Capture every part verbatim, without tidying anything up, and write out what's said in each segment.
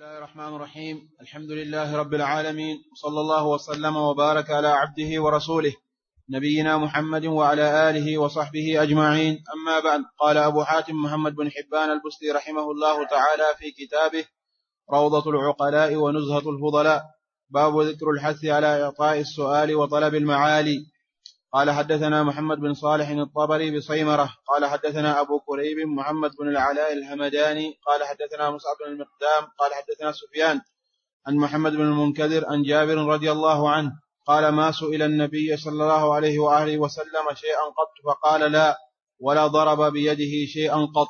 الله الرحمن الرحيم. الحمد لله رب العالمين، صلى الله وسلم وبارك على عبده ورسوله نبينا محمد وعلى آله وصحبه أجمعين. أما بعد، قال أبو حاتم محمد بن حبان البستي رحمه الله تعالى في كتابه روضة العقلاء ونزهة الفضلاء، باب ذكر الحث على إعطاء السؤال وطلب المعالي. قال حدثنا محمد بن صالح الطبري بصيمرة قال حدثنا أبو كريب محمد بن العلاء الهمداني قال حدثنا مصعب بن المقدام قال حدثنا سفيان عن محمد بن المنكدر عن جابر رضي الله عنه قال: ما سئل النبي صلى الله عليه وآله وسلم شيئا قط فقال لا، ولا ضرب بيده شيئا قط.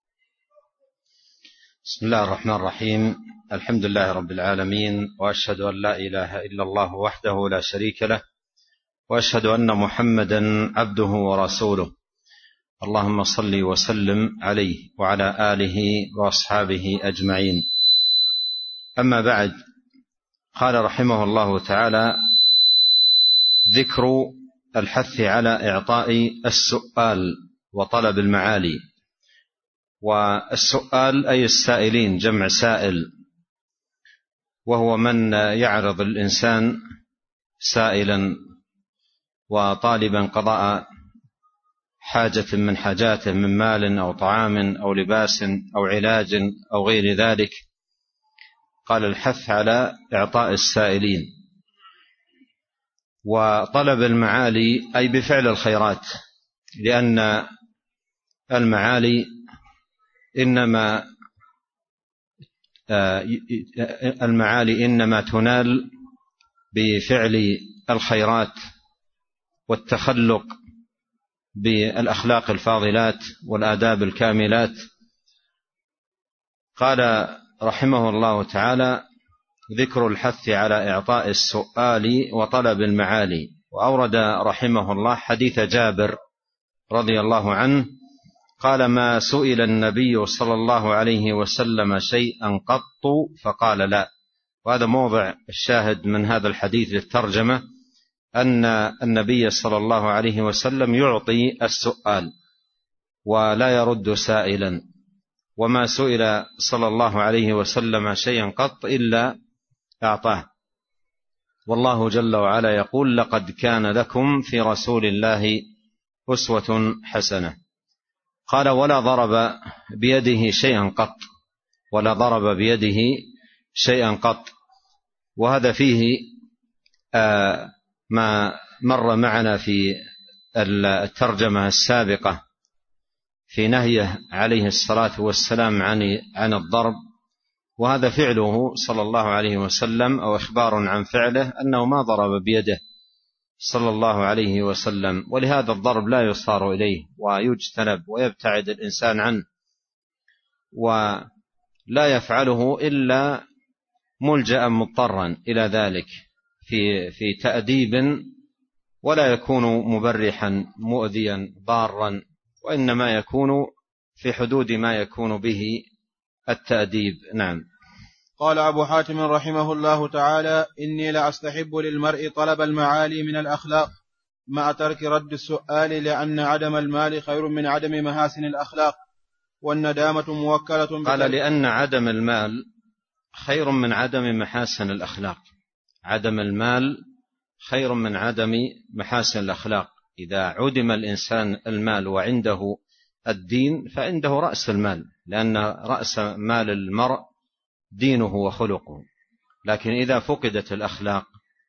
بسم الله الرحمن الرحيم. الحمد لله رب العالمين، وأشهد أن لا إله إلا الله وحده لا شريك له، وأشهد أن محمدا عبده ورسوله. اللهم صل وسلم عليه وعلى آله وأصحابه أجمعين. أما بعد، قال رحمه الله تعالى: ذكر الحث على إعطاء السؤال وطلب المعالي. والسؤال أي السائلين، جمع سائل، وهو من يعرض الإنسان سائلا وطالبا قضاء حاجة من حاجاته من مال أو طعام أو لباس أو علاج أو غير ذلك. قال: الحث على إعطاء السائلين. وطلب المعالي أي بفعل الخيرات، لأن المعالي إنما المعالي إنما تنال بفعل الخيرات والتخلق بالأخلاق الفاضلات والآداب الكاملات. قال رحمه الله تعالى: ذكر الحث على إعطاء السؤال وطلب المعالي. وأورد رحمه الله حديث جابر رضي الله عنه قال: ما سئل النبي صلى الله عليه وسلم شيئا قط فقال لا. وهذا موضع الشاهد من هذا الحديث للترجمة، أن النبي صلى الله عليه وسلم يعطي السؤال ولا يرد سائلا، وما سئل صلى الله عليه وسلم شيئا قط إلا أعطاه. والله جل وعلا يقول: لقد كان لكم في رسول الله أسوة حسنة. قال: ولا ضرب بيده شيئا قط، ولا ضرب بيده شيئا قط. وهذا فيه آه ما مر معنا في الترجمة السابقة في نهيه عليه الصلاة والسلام عن عن الضرب، وهذا فعله صلى الله عليه وسلم، أو إخبار عن فعله أنه ما ضرب بيده صلى الله عليه وسلم. ولهذا الضرب لا يصار إليه ويجتنب ويبتعد الإنسان عنه، ولا يفعله إلا ملجأ مضطرا إلى ذلك في في تأديب، ولا يكون مبرحا مؤذيا ضارا، وإنما يكون في حدود ما يكون به التأديب. نعم. قال أبو حاتم رحمه الله تعالى: إني لأستحب للمرء طلب المعالي من الأخلاق مع ترك رد السؤال، لأن عدم المال خير من عدم محاسن الأخلاق، والندامة موكلة. قال: لأن عدم المال خير من عدم محاسن الأخلاق. عدم المال خير من عدم محاسن الأخلاق. إذا عدم الإنسان المال وعنده الدين فعنده رأس المال، لأن رأس مال المرء دينه وخلقه. لكن إذا فقدت الأخلاق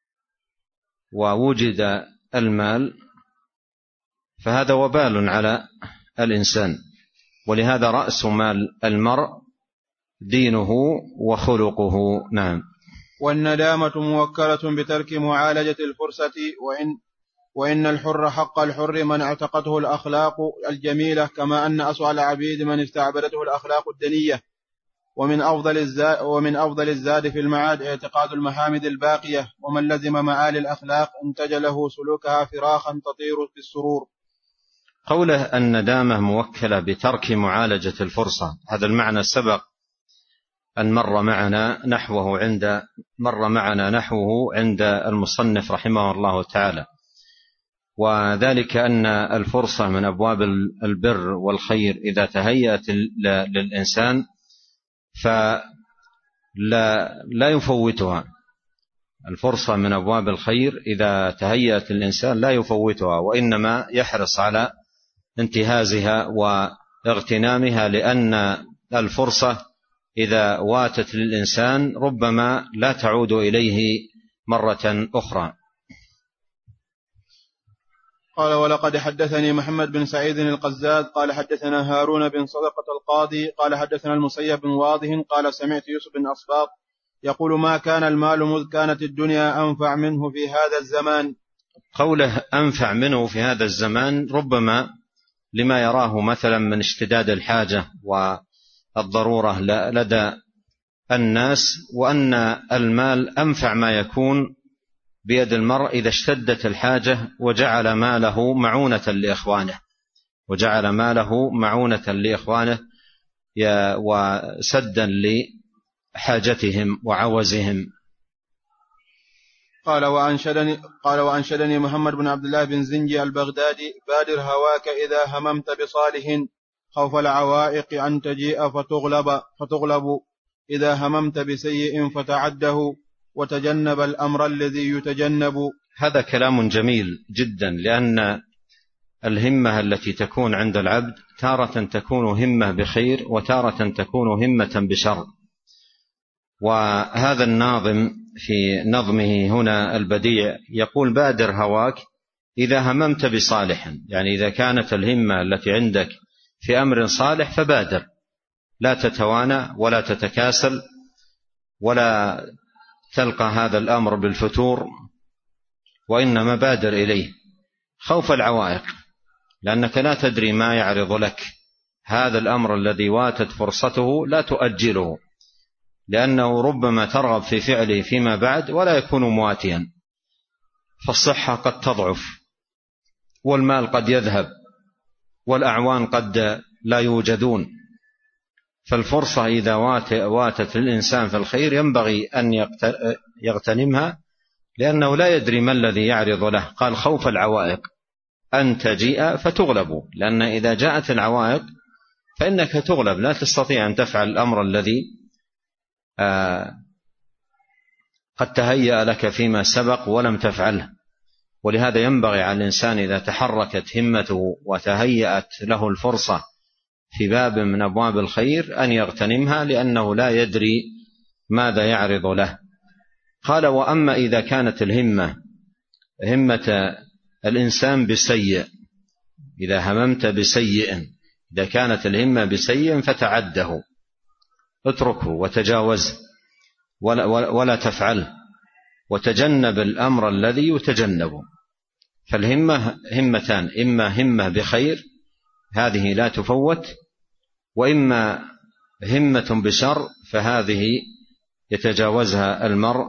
ووجد المال فهذا وبال على الإنسان. ولهذا رأس مال المرء دينه وخلقه. نعم. والندامة موكلة بترك معالجة الفرصة، وإن, وإن الحر حق الحر من اعتقته الأخلاق الجميلة، كما أن أسوأ العبيد من استعبدته الأخلاق الدنية. ومن أفضل الزاد, ومن أفضل الزاد في المعاد اعتقاد المحامد الباقية، ومن لزم معالي الأخلاق انتج له سلوكها فراخا تطير بالسرور. قوله الندامة موكلة بترك معالجة الفرصة، هذا المعنى سبق أن مر معنا نحوه عند مر معنا نحوه عند المصنف رحمه الله تعالى. وذلك أن الفرصة من أبواب البر والخير إذا تهيأت للإنسان لا, لا يفوتها. الفرصة من أبواب الخير إذا تهيأت الإنسان لا يفوتها، وإنما يحرص على انتهازها واغتنامها، لأن الفرصة إذا واتت للإنسان ربما لا تعود إليه مرة أخرى. قال: ولقد حدثني محمد بن سعيد القزاز قال حدثنا هارون بن صدقة القاضي قال حدثنا المسيب بن واضح قال سمعت يوسف بن أصباط يقول: ما كان المال مذ كانت الدنيا أنفع منه في هذا الزمان. قوله أنفع منه في هذا الزمان ربما لما يراه مثلا من اشتداد الحاجة والضرورة لدى الناس، وأن المال أنفع ما يكون بيد المرء إذا اشتدت الحاجة وجعل ماله معونة لإخوانه وجعل ماله معونة لإخوانه وسدا لحاجتهم وعوزهم. قال وأنشدني, قال وأنشدني محمد بن عبد الله بن زنجي البغدادي: بادر هواك إذا هممت بصالح خوف العوائق أن تجيء فتغلب, فتغلب إذا هممت بسيء فتعده وتجنب الأمر الذي يتجنب. هذا كلام جميل جدا، لأن الهمة التي تكون عند العبد تارة تكون همة بخير وتارة تكون همة بشر. وهذا الناظم في نظمه هنا البديع يقول: بادر هواك إذا هممت بصالح، يعني إذا كانت الهمة التي عندك في أمر صالح فبادر، لا تتوانى ولا تتكاسل ولا تلقى هذا الأمر بالفتور، وإنما بادر إليه خوف العوائق، لأنك لا تدري ما يعرض لك. هذا الأمر الذي واتت فرصته لا تؤجله، لأنه ربما ترغب في فعله فيما بعد ولا يكون مواتيا، فالصحة قد تضعف والمال قد يذهب والأعوان قد لا يوجدون. فالفرصة إذا واتت للإنسان في الخير ينبغي أن يغتنمها، لأنه لا يدري ما الذي يعرض له. قال: خوف العوائق أن تجيء فتغلب، لأن إذا جاءت العوائق فإنك تغلب، لا تستطيع أن تفعل الأمر الذي آه قد تهيأ لك فيما سبق ولم تفعله. ولهذا ينبغي على الإنسان إذا تحركت همته وتهيأت له الفرصة في باب من أبواب الخير أن يغتنمها، لأنه لا يدري ماذا يعرض له. قال: وأما إذا كانت الهمة همة الإنسان بسيء، إذا هممت بسيء، إذا كانت الهمة بسيء فتعده، اتركه وتجاوزه ولا, ولا تفعله، وتجنب الأمر الذي يتجنبه. فالهمة همتان: إما همة بخير هذه لا تفوت، وإما همة بشر فهذه يتجاوزها المرء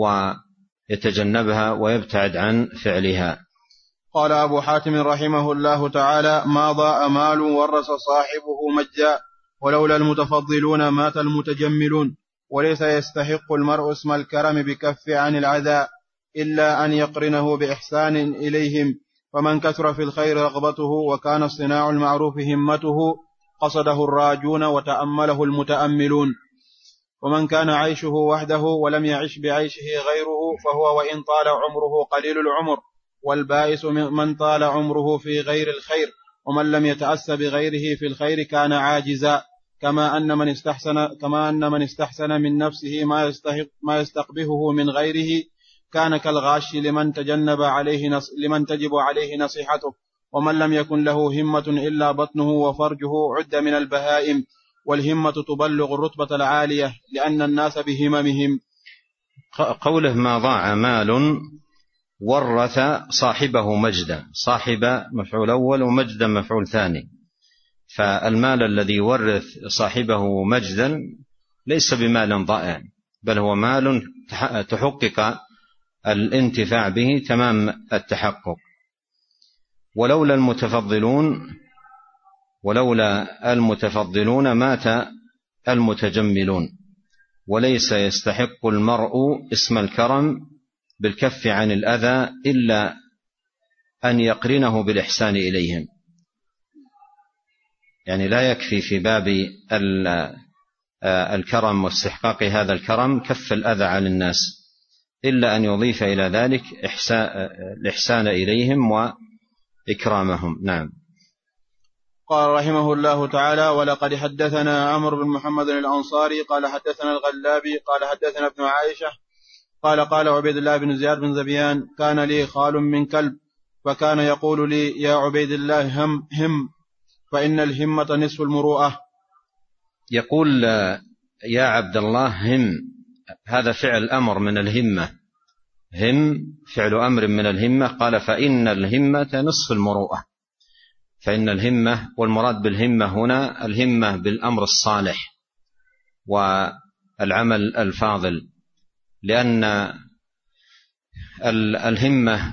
ويتجنبها ويبتعد عن فعلها. قال أبو حاتم رحمه الله تعالى: ما ضاء مال ورث صاحبه مجا، ولولا المتفضلون مات المتجملون. وليس يستحق المرء اسم الكرم بكف عن العذى إلا أن يقرنه بإحسان إليهم. فمن كثر في الخير رغبته وكان صناع المعروف همته قصده الراجون وتأمله المتأملون. ومن كان عيشه وحده ولم يعش بعيشه غيره فهو وإن طال عمره قليل العمر، والبائس من طال عمره في غير الخير. ومن لم يتأس بغيره في الخير كان عاجزا. كما أن من استحسن كما أن من استحسن من نفسه ما يستحق ما يستقبحه من غيره كان كالغاش لمن تجنب عليه نص لمن تجب عليه نصيحته. ومن لم يكن له همة إلا بطنه وفرجه عد من البهائم. والهمة تبلغ الرتبة العالية لأن الناس بهممهم. قوله: ما ضاع مال ورث صاحبه مجدا، صاحب مفعول أول ومجدا مفعول ثاني. فالمال الذي يورث صاحبه مجدا ليس بمال ضائع، بل هو مال تحقق الانتفاع به تمام التحقق. ولولا المتفضلون ولولا المتفضلون مات المتجملون. وليس يستحق المرء اسم الكرم بالكف عن الأذى إلا أن يقرنه بالإحسان إليهم. يعني لا يكفي في باب الكرم واستحقاق هذا الكرم كف الأذى عن الناس، إلا أن يضيف إلى ذلك الإحسان إليهم وإكرامهم. نعم. قال رحمه الله تعالى: ولقد حدثنا عمرو بن محمد الأنصاري قال حدثنا الغلابي قال حدثنا ابن عائشة قال قال عبيد الله بن زياد بن زبيان: كان لي خال من كلب، فكان يقول لي: يا عبيد الله هم هم فإن الهمة نصف المروءة. يقول: يا عبد الله هم، هذا فعل أمر من الهمة، هم فعل أمر من الهمة. قال: فإن الهمة نصف المروءة. فإن الهمة، والمراد بالهمة هنا الهمة بالأمر الصالح والعمل الفاضل، لأن الهمة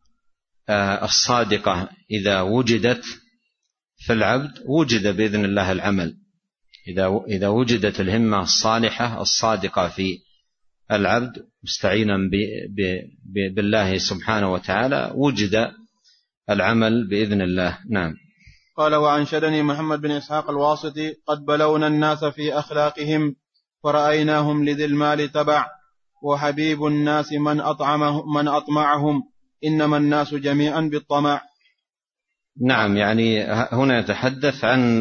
الصادقة إذا وجدت في العبد وجد بإذن الله العمل. إذا وجدت الهمة الصالحة الصادقة في العبد مستعينا بالله سبحانه وتعالى وجد العمل بإذن الله. نعم. قال: وأنشدني محمد بن إسحاق الواسطي: قد بلونا الناس في أخلاقهم فرأيناهم لذي المال تبع، وحبيب الناس من أطعمهم من أطمعهم، إنما الناس جميعا بالطمع. نعم، يعني هنا يتحدث عن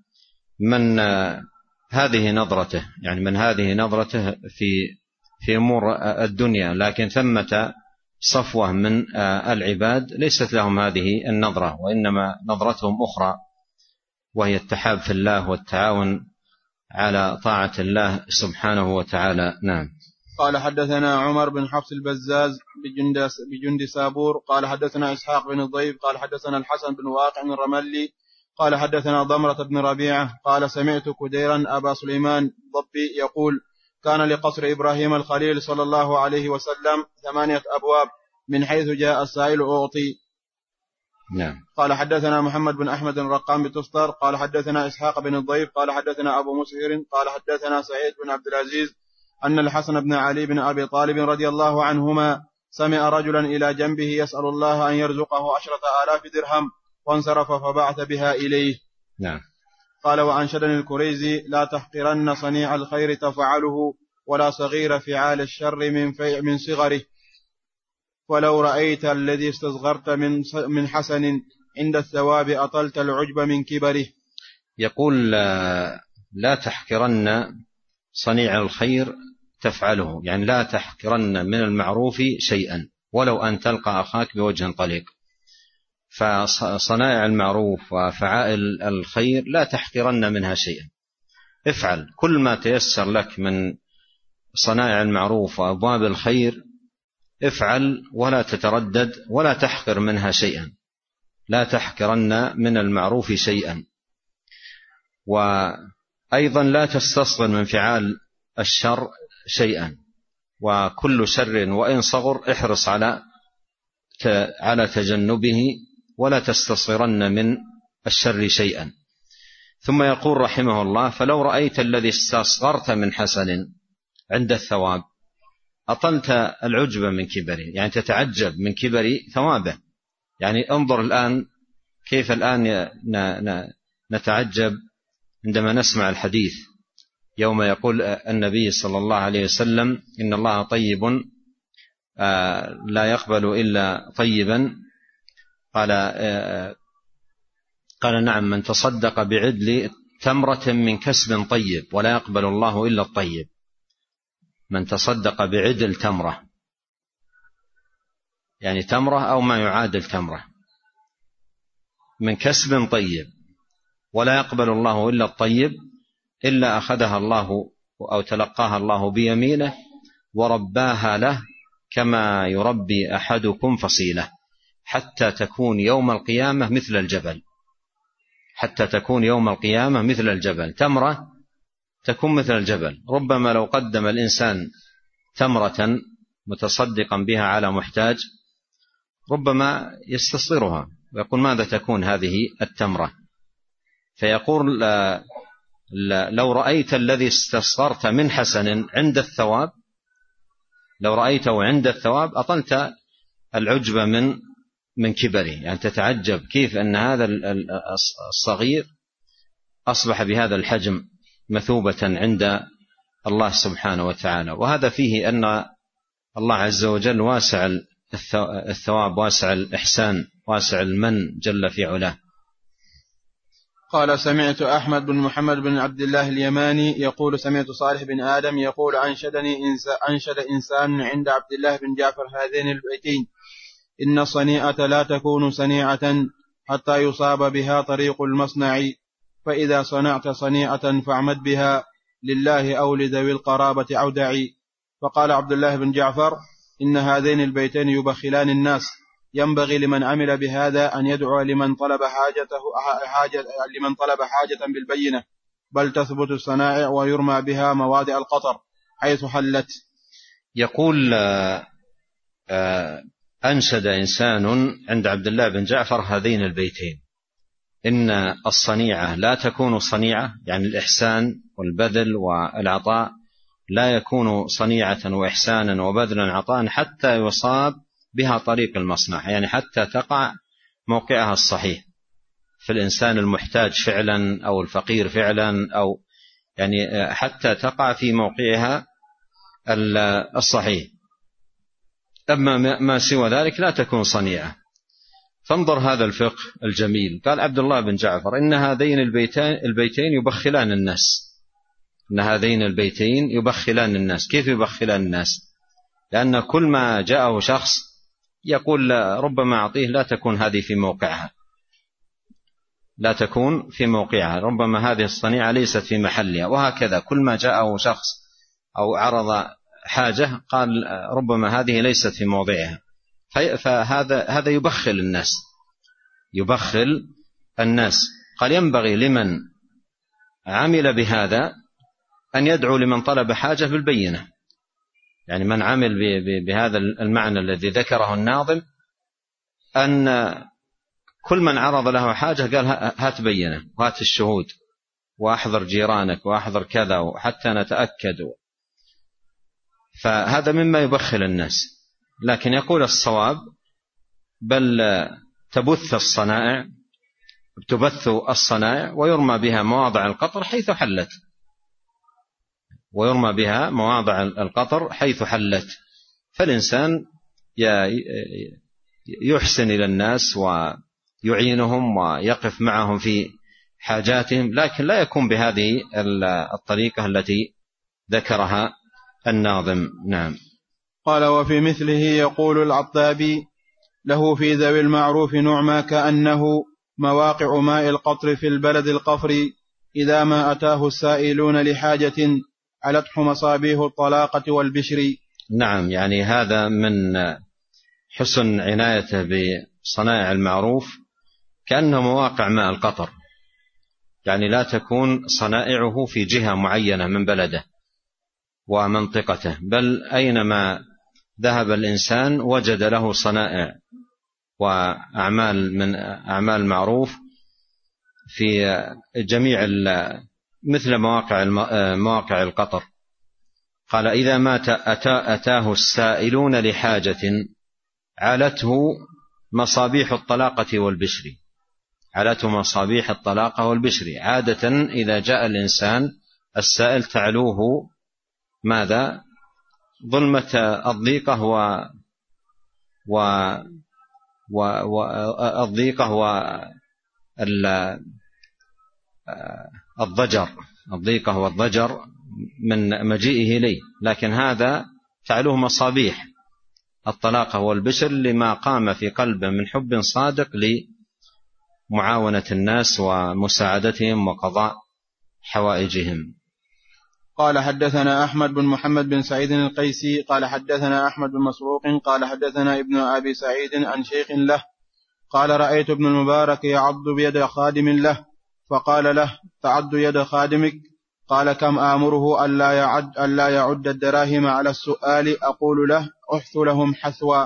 من هذه نظرته، يعني من هذه نظرته في في أمور الدنيا، لكن ثمة صفوة من العباد ليست لهم هذه النظرة، وإنما نظرتهم أخرى، وهي التحاب في الله والتعاون على طاعة الله سبحانه وتعالى. نعم. قال: حدثنا عمر بن حفص البزاز بجند سابور قال حدثنا إسحاق بن الضيف قال حدثنا الحسن بن واقع الرملي قال حدثنا ضمرة بن ربيعة قال: سمعت كديرا أبا سليمان ضبي يقول: كان لقصر إبراهيم الخليل صلى الله عليه وسلم ثمانية أبواب، من حيث جاء السائل أعطي. نعم. قال: حدثنا محمد بن أحمد الرقام بتستر قال حدثنا إسحاق بن الضيف قال حدثنا أبو مسهر قال حدثنا سعيد بن عبد العزيز أن الحسن بن علي بن أبي طالب رضي الله عنهما سمع رجلا إلى جنبه يسأل الله أن يرزقه عشرة آلاف درهم، وانصرف فبعث بها إليه. نعم. قال: وأنشدني الكريزي: لا تحقرن صنيع الخير تفعله، ولا صغير فعال الشر من, من صغره، ولو رأيت الذي استصغرت من, من حسن عند الثواب أطلت العجب من كبره. يقول: لا تحقرن صنيع الخير تفعله، يعني لا تحقرن من المعروف شيئا ولو أن تلقى أخاك بوجه طليق. فصنائع المعروف وفعائل الخير لا تحقرن منها شيئا، افعل كل ما تيسر لك من صنائع المعروف وأبواب الخير، افعل ولا تتردد ولا تحقر منها شيئا، لا تحقرن من المعروف شيئا. وأيضا لا تستصغر من فعال الشر شيئا، وكل شر وإن صغر احرص على على تجنبه ولا تستصغرن من الشر شيئا. ثم يقول رحمه الله: فلو رأيت الذي استصغرت من حسن عند الثواب أطلت العجب من كبره، يعني تتعجب من كبر ثوابه. يعني انظر الآن كيف الآن نتعجب عندما نسمع الحديث يوم يقول النبي صلى الله عليه وسلم: إن الله طيب لا يقبل إلا طيبا. قال قال: نعم، من تصدق بعدل تمرة من كسب طيب ولا يقبل الله إلا الطيب. من تصدق بعدل تمرة، يعني تمرة أو ما يعادل تمرة، من كسب طيب ولا يقبل الله إلا الطيب، إلا أخذها الله أو تلقاها الله بيمينه ورباها له كما يربي أحدكم فصيلة، حتى تكون يوم القيامة مثل الجبل. حتى تكون يوم القيامة مثل الجبل، تمرة تكون مثل الجبل. ربما لو قدم الإنسان تمرة متصدقا بها على محتاج ربما يستصغرها ويقول: ماذا تكون هذه التمرة؟ فيقول: لا لا لو رأيت الذي استصغرت من حسن عند الثواب، لو رأيته عند الثواب أطلت العجب من من كبره، يعني تتعجب كيف أن هذا الصغير أصبح بهذا الحجم مثوبة عند الله سبحانه وتعالى. وهذا فيه أن الله عز وجل واسع الثواب، واسع الإحسان، واسع المن جل في علاه. قال سمعت أحمد بن محمد بن عبد الله اليماني يقول سمعت صالح بن آدم يقول أنشدني إنسان أنشد إنسان عند عبد الله بن جعفر هذين البيتين: إن الصنيعة لا تكون صنيعة حتى يصاب بها طريق المصنع، فإذا صنعت صنيعة فاعمد بها لله أو لذوي القرابة أودعي. فقال عبد الله بن جعفر: إن هذين البيتين يبخلان الناس، ينبغي لمن عمل بهذا أن يدعو لمن طلب حاجته حاجة لمن طلب حاجة بالبينة، بل تثبت الصنائع ويرمى بها مواضع القطر حيث حلت. يقول أنشد إنسان عند عبد الله بن جعفر هذين البيتين: إن الصنيعة لا تكون صنيعة، يعني الإحسان والبذل والعطاء لا يكون صنيعة وإحسانا وبذلا عطاء حتى يصاب بها طريق المصنع، يعني حتى تقع موقعها الصحيح في الإنسان المحتاج فعلا أو الفقير فعلا، أو يعني حتى تقع في موقعها الصحيح. أما ما سوى ذلك لا تكون صنيعة. فانظر هذا الفقه الجميل. قال عبد الله بن جعفر: إن هذين البيتين, البيتين يبخلان الناس. إن هذين البيتين يبخلان الناس. كيف يبخلان الناس؟ لأن كل ما جاءه شخص يقول ربما أعطيه لا تكون هذه في موقعها، لا تكون في موقعها، ربما هذه الصنيعة ليست في محلها، وهكذا كل ما جاءه شخص أو عرض حاجة قال ربما هذه ليست في موضعها. فهذا هذا يبخل الناس، يبخل الناس. قال: ينبغي لمن عمل بهذا أن يدعو لمن طلب حاجة بالبينة، يعني من عمل بهذا المعنى الذي ذكره الناظم، أن كل من عرض له حاجة قال هات بينة وهات الشهود وأحضر جيرانك وأحضر كذا وحتى نتأكد. فهذا مما يبخل الناس. لكن يقول الصواب: بل تبث الصنائع تبث الصنائع ويرمى بها مواضع القطر حيث حلت، ويرمى بها مواضع القطر حيث حلت. فالإنسان يحسن إلى الناس ويعينهم ويقف معهم في حاجاتهم، لكن لا يكون بهذه الطريقة التي ذكرها الناظم. نعم. قال: وفي مثله يقول العطابي: له في ذوي المعروف نعمى كأنه مواقع ماء القطر في البلد القفر، إذا ما أتاه السائلون لحاجة علته مصابيه الطلاقة والبشر. نعم، يعني هذا من حسن عنايته بصنائع المعروف، كأنه مواقع ماء القطر، يعني لا تكون صنائعه في جهة معينة من بلده ومنطقته، بل أينما ذهب الإنسان وجد له صنائع وأعمال من أعمال معروف في جميع مثل مواقع مواقع القطر. قال: إذا ما أتاه السائلون لحاجة علته مصابيح الطلاقة والبشر. علته مصابيح الطلاقة والبشر. عادة إذا جاء الإنسان السائل تعلوه ماذا؟ ظلمة الضيقة و و والضيقة والضجر، الضيقة والضجر من مجيئه إليه. لكن هذا تعلوه مصابيح الطلاقة والبشر لما قام في قلبه من حب صادق لمعاونة الناس ومساعدتهم وقضاء حوائجهم. قال: حدثنا أحمد بن محمد بن سعيد القيسي قال حدثنا أحمد بن مسروق قال حدثنا ابن أبي سعيد عن شيخ له قال: رأيت ابن المبارك يعض بيد خادم له، فقال له: تعض يد خادمك؟ قال: كم آمره ألا يعد, ألا يعد الدراهم على السؤال؟ أقول له: أحث لهم حثوا.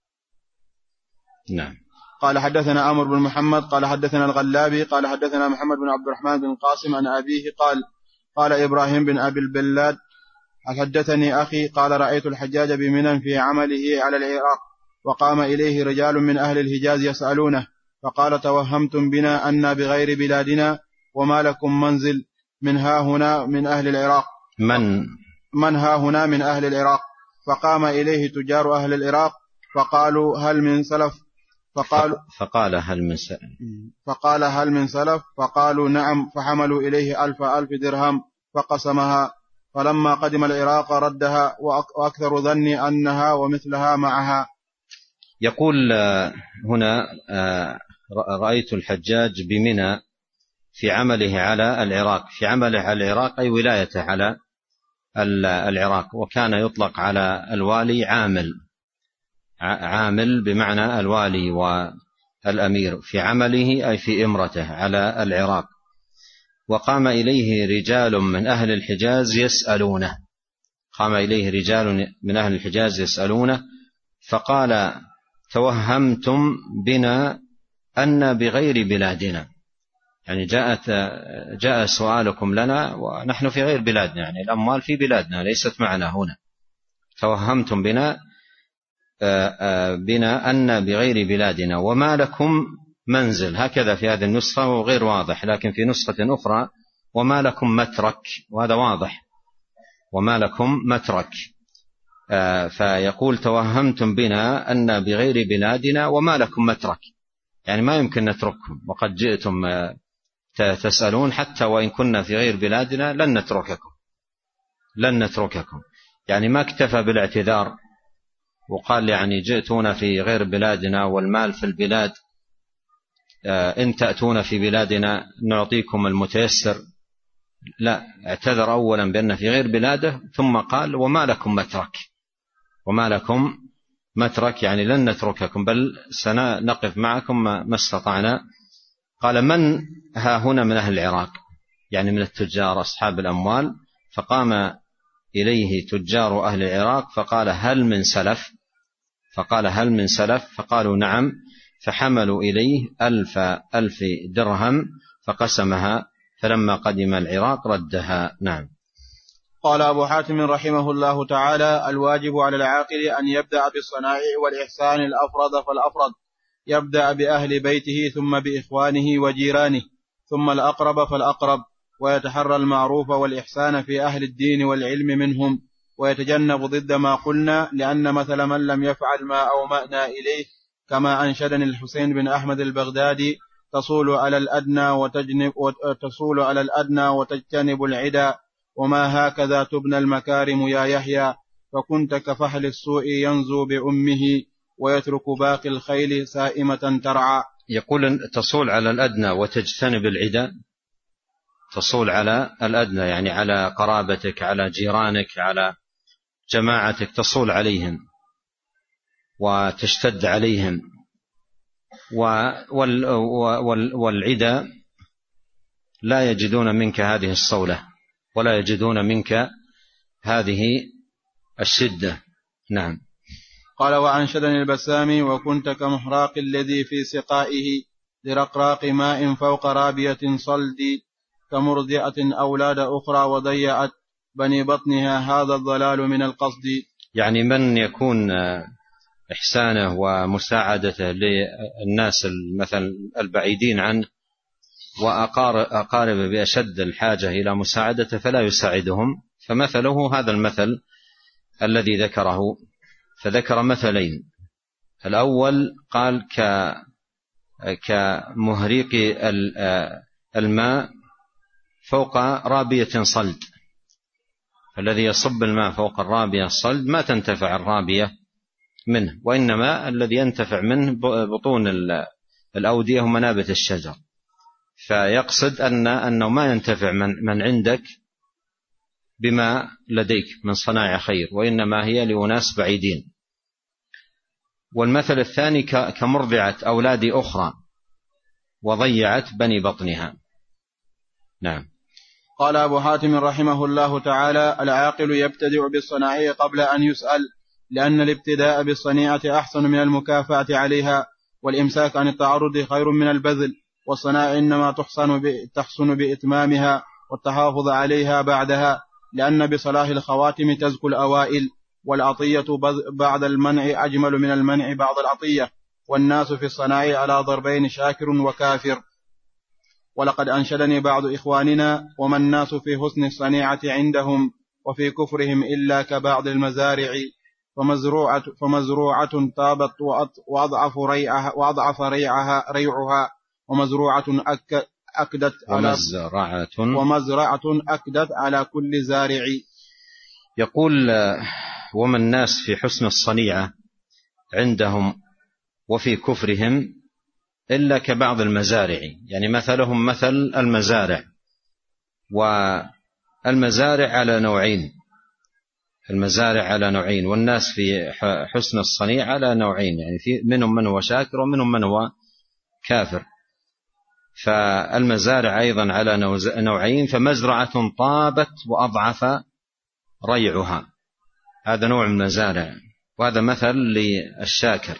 نعم. قال: حدثنا عمرو بن محمد قال حدثنا الغلابي قال حدثنا محمد بن عبد الرحمن بن قاسم عن أبيه قال: قال إبراهيم بن أبي البلاد: حدثني أخي قال: رأيت الحجاج بمنى في عمله على العراق، وقام إليه رجال من أهل الحجاز يسألونه، فقال: توهمتم بنا أن بغير بلادنا وما لكم منزل، من ها هنا من أهل العراق من من ها هنا من أهل العراق فقام إليه تجار أهل العراق فقالوا هل من سلف فقالوا فقال هل من سلف فقال هل من سلف فقالوا نعم فحملوا إليه ألف ألف درهم فقسمها فلما قدم العراق ردها وأكثر ظني أنها ومثلها معها. يقول هنا رأيت الحجاج بمنى في عمله على العراق، في عمله على العراق أي ولايته على العراق، وكان يطلق على الوالي عامل، عامل بمعنى الوالي والأمير، في عمله أي في إمرته على العراق. وقام إليه رجال من أهل الحجاز يسألونه، قام إليه رجال من أهل الحجاز يسألونه فقال توهمتم بنا أن بغير بلادنا، يعني جاءت جاء سؤالكم لنا ونحن في غير بلادنا، يعني الأموال في بلادنا ليست معنا هنا. توهمتم بنا بنا أن بغير بلادنا وما لكم منزل، هكذا في هذه النسخة وغير واضح، لكن في نسخة أخرى وما لكم مترك، وهذا واضح، وما لكم مترك. فيقول توهمتم بنا أن بغير بلادنا وما لكم مترك، يعني ما يمكن نترككم، وقد جئتم تسألون حتى وإن كنا في غير بلادنا لن نترككم لن نترككم يعني ما اكتفى بالاعتذار وقال يعني جئتونا في غير بلادنا والمال في البلاد، إن تأتون في بلادنا نعطيكم المتيسر، لا، اعتذر أولا بأن في غير بلاده، ثم قال وما لكم مترك، وما لكم مترك يعني لن نترككم بل سنقف معكم ما استطعنا. قال من ها هنا من أهل العراق، يعني من التجار أصحاب الأموال. فقام إليه تجار أهل العراق فقال هل من سلف، فقال هل من سلف فقالوا نعم، فحملوا إليه ألف ألف درهم فقسمها، فلما قدم العراق ردها. نعم. قال أبو حاتم رحمه الله تعالى الواجب على العاقل أن يبدأ بالصنائع والإحسان الأفرد فالأفرد، يبدأ بأهل بيته ثم بإخوانه وجيرانه ثم الأقرب فالأقرب، ويتحرى المعروف والإحسان في أهل الدين والعلم منهم، ويتجنب ضد ما قلنا، لأن مثل من لم يفعل ما أومأنا إليه كما أنشدني الحسين بن أحمد البغدادي تصول على الأدنى وتجنب وتصول على الأدنى وتجتنب العدا، وما هكذا تبنى المكارم يا يحيى، فكنت كفحل السوء ينزو بأمه ويترك باقي الخيل سائمة ترعى. يقول تصول على الأدنى وتجتنب العدا، تصول على الأدنى يعني على قرابتك، على جيرانك، على جماعتك، تصول عليهم وتشتد عليهم. والعدا لا يجدون منك هذه الصولة ولا يجدون منك هذه الشدة. نعم. قال وأنشدني البسامي وكنت كمحراق الذي في سقائه لرقراق ماء فوق رابية صلد، كمرضعة أولاد أخرى وضيعت بني بطنها، هذا الضلال من القصد. يعني من يكون إحسانه ومساعدته للناس مثلا البعيدين عنه وأقارب بأشد الحاجة إلى مساعدته فلا يساعدهم، فمثله هذا المثل الذي ذكره، فذكر مثلين. الأول قال كمهريق الماء فوق رابية صلد، الذي يصب الماء فوق الرابية الصلد ما تنتفع الرابية منه، وإنما الذي ينتفع منه بطون الأودية ومنابت الشجر، فيقصد أن أنه ما ينتفع من, من عندك بما لديك من صناع خير، وإنما هي لأناس بعيدين. والمثل الثاني كمرضعة أولاد أخرى وضيعت بني بطنها. نعم. قال أبو حاتم رحمه الله تعالى العاقل يبتدع بالصناعة قبل أن يسأل، لأن الابتداء بالصنيعة أحسن من المكافأة عليها، والإمساك عن التعرض خير من البذل، والصناعة إنما تحسن تحسن بإتمامها والتحافظ عليها بعدها، لأن بصلاح الخواتم تزكو الأوائل، والعطية بعد المنع أجمل من المنع بعد العطية، والناس في الصناعة على ضربين شاكر وكافر. ولقد أنشدني بعض إخواننا: وما الناس في حسن الصنيعة عندهم وفي كفرهم إلا كبعض المزارع، فمزروعة, فمزروعة طابت وأضعف ريعها, وأضعف ريعها, ريعها ومزروعة أك أكدت على ومزرعة, ومزرعة أكدت على كل زارع. يقول: وما الناس في حسن الصنيعة عندهم وفي كفرهم إلا كبعض المزارع، يعني مثلهم مثل المزارع. والمزارع على نوعين، المزارع على نوعين، والناس في حسن الصنيعة على نوعين، يعني في منهم من هو شاكر ومنهم من هو كافر. فالمزارع أيضا على نوعين، فمزرعة طابت وأضعف ريعها، هذا نوع من المزارع، وهذا مثل للشاكر.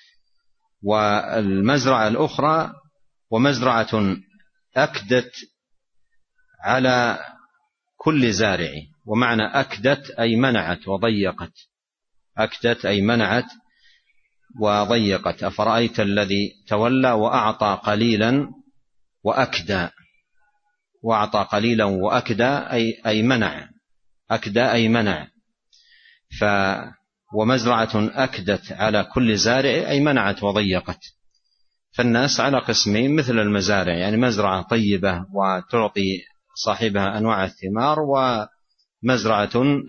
والمزرعة الأخرى: ومزرعة أكدت على كل زارع. ومعنى أكدت أي منعت وضيقت، أكدت أي منعت وضيقت. أفرأيت الذي تولى وأعطى قليلا وأكدى، وأعطى قليلا وأكدى أي, أي منع، أكدى أي منع. ف ومزرعة أكدت على كل زارع أي منعت وضيقت. فالناس على قسمين مثل المزارع، يعني مزرعة طيبة وتعطي صاحبها أنواع الثمار، ومزرعة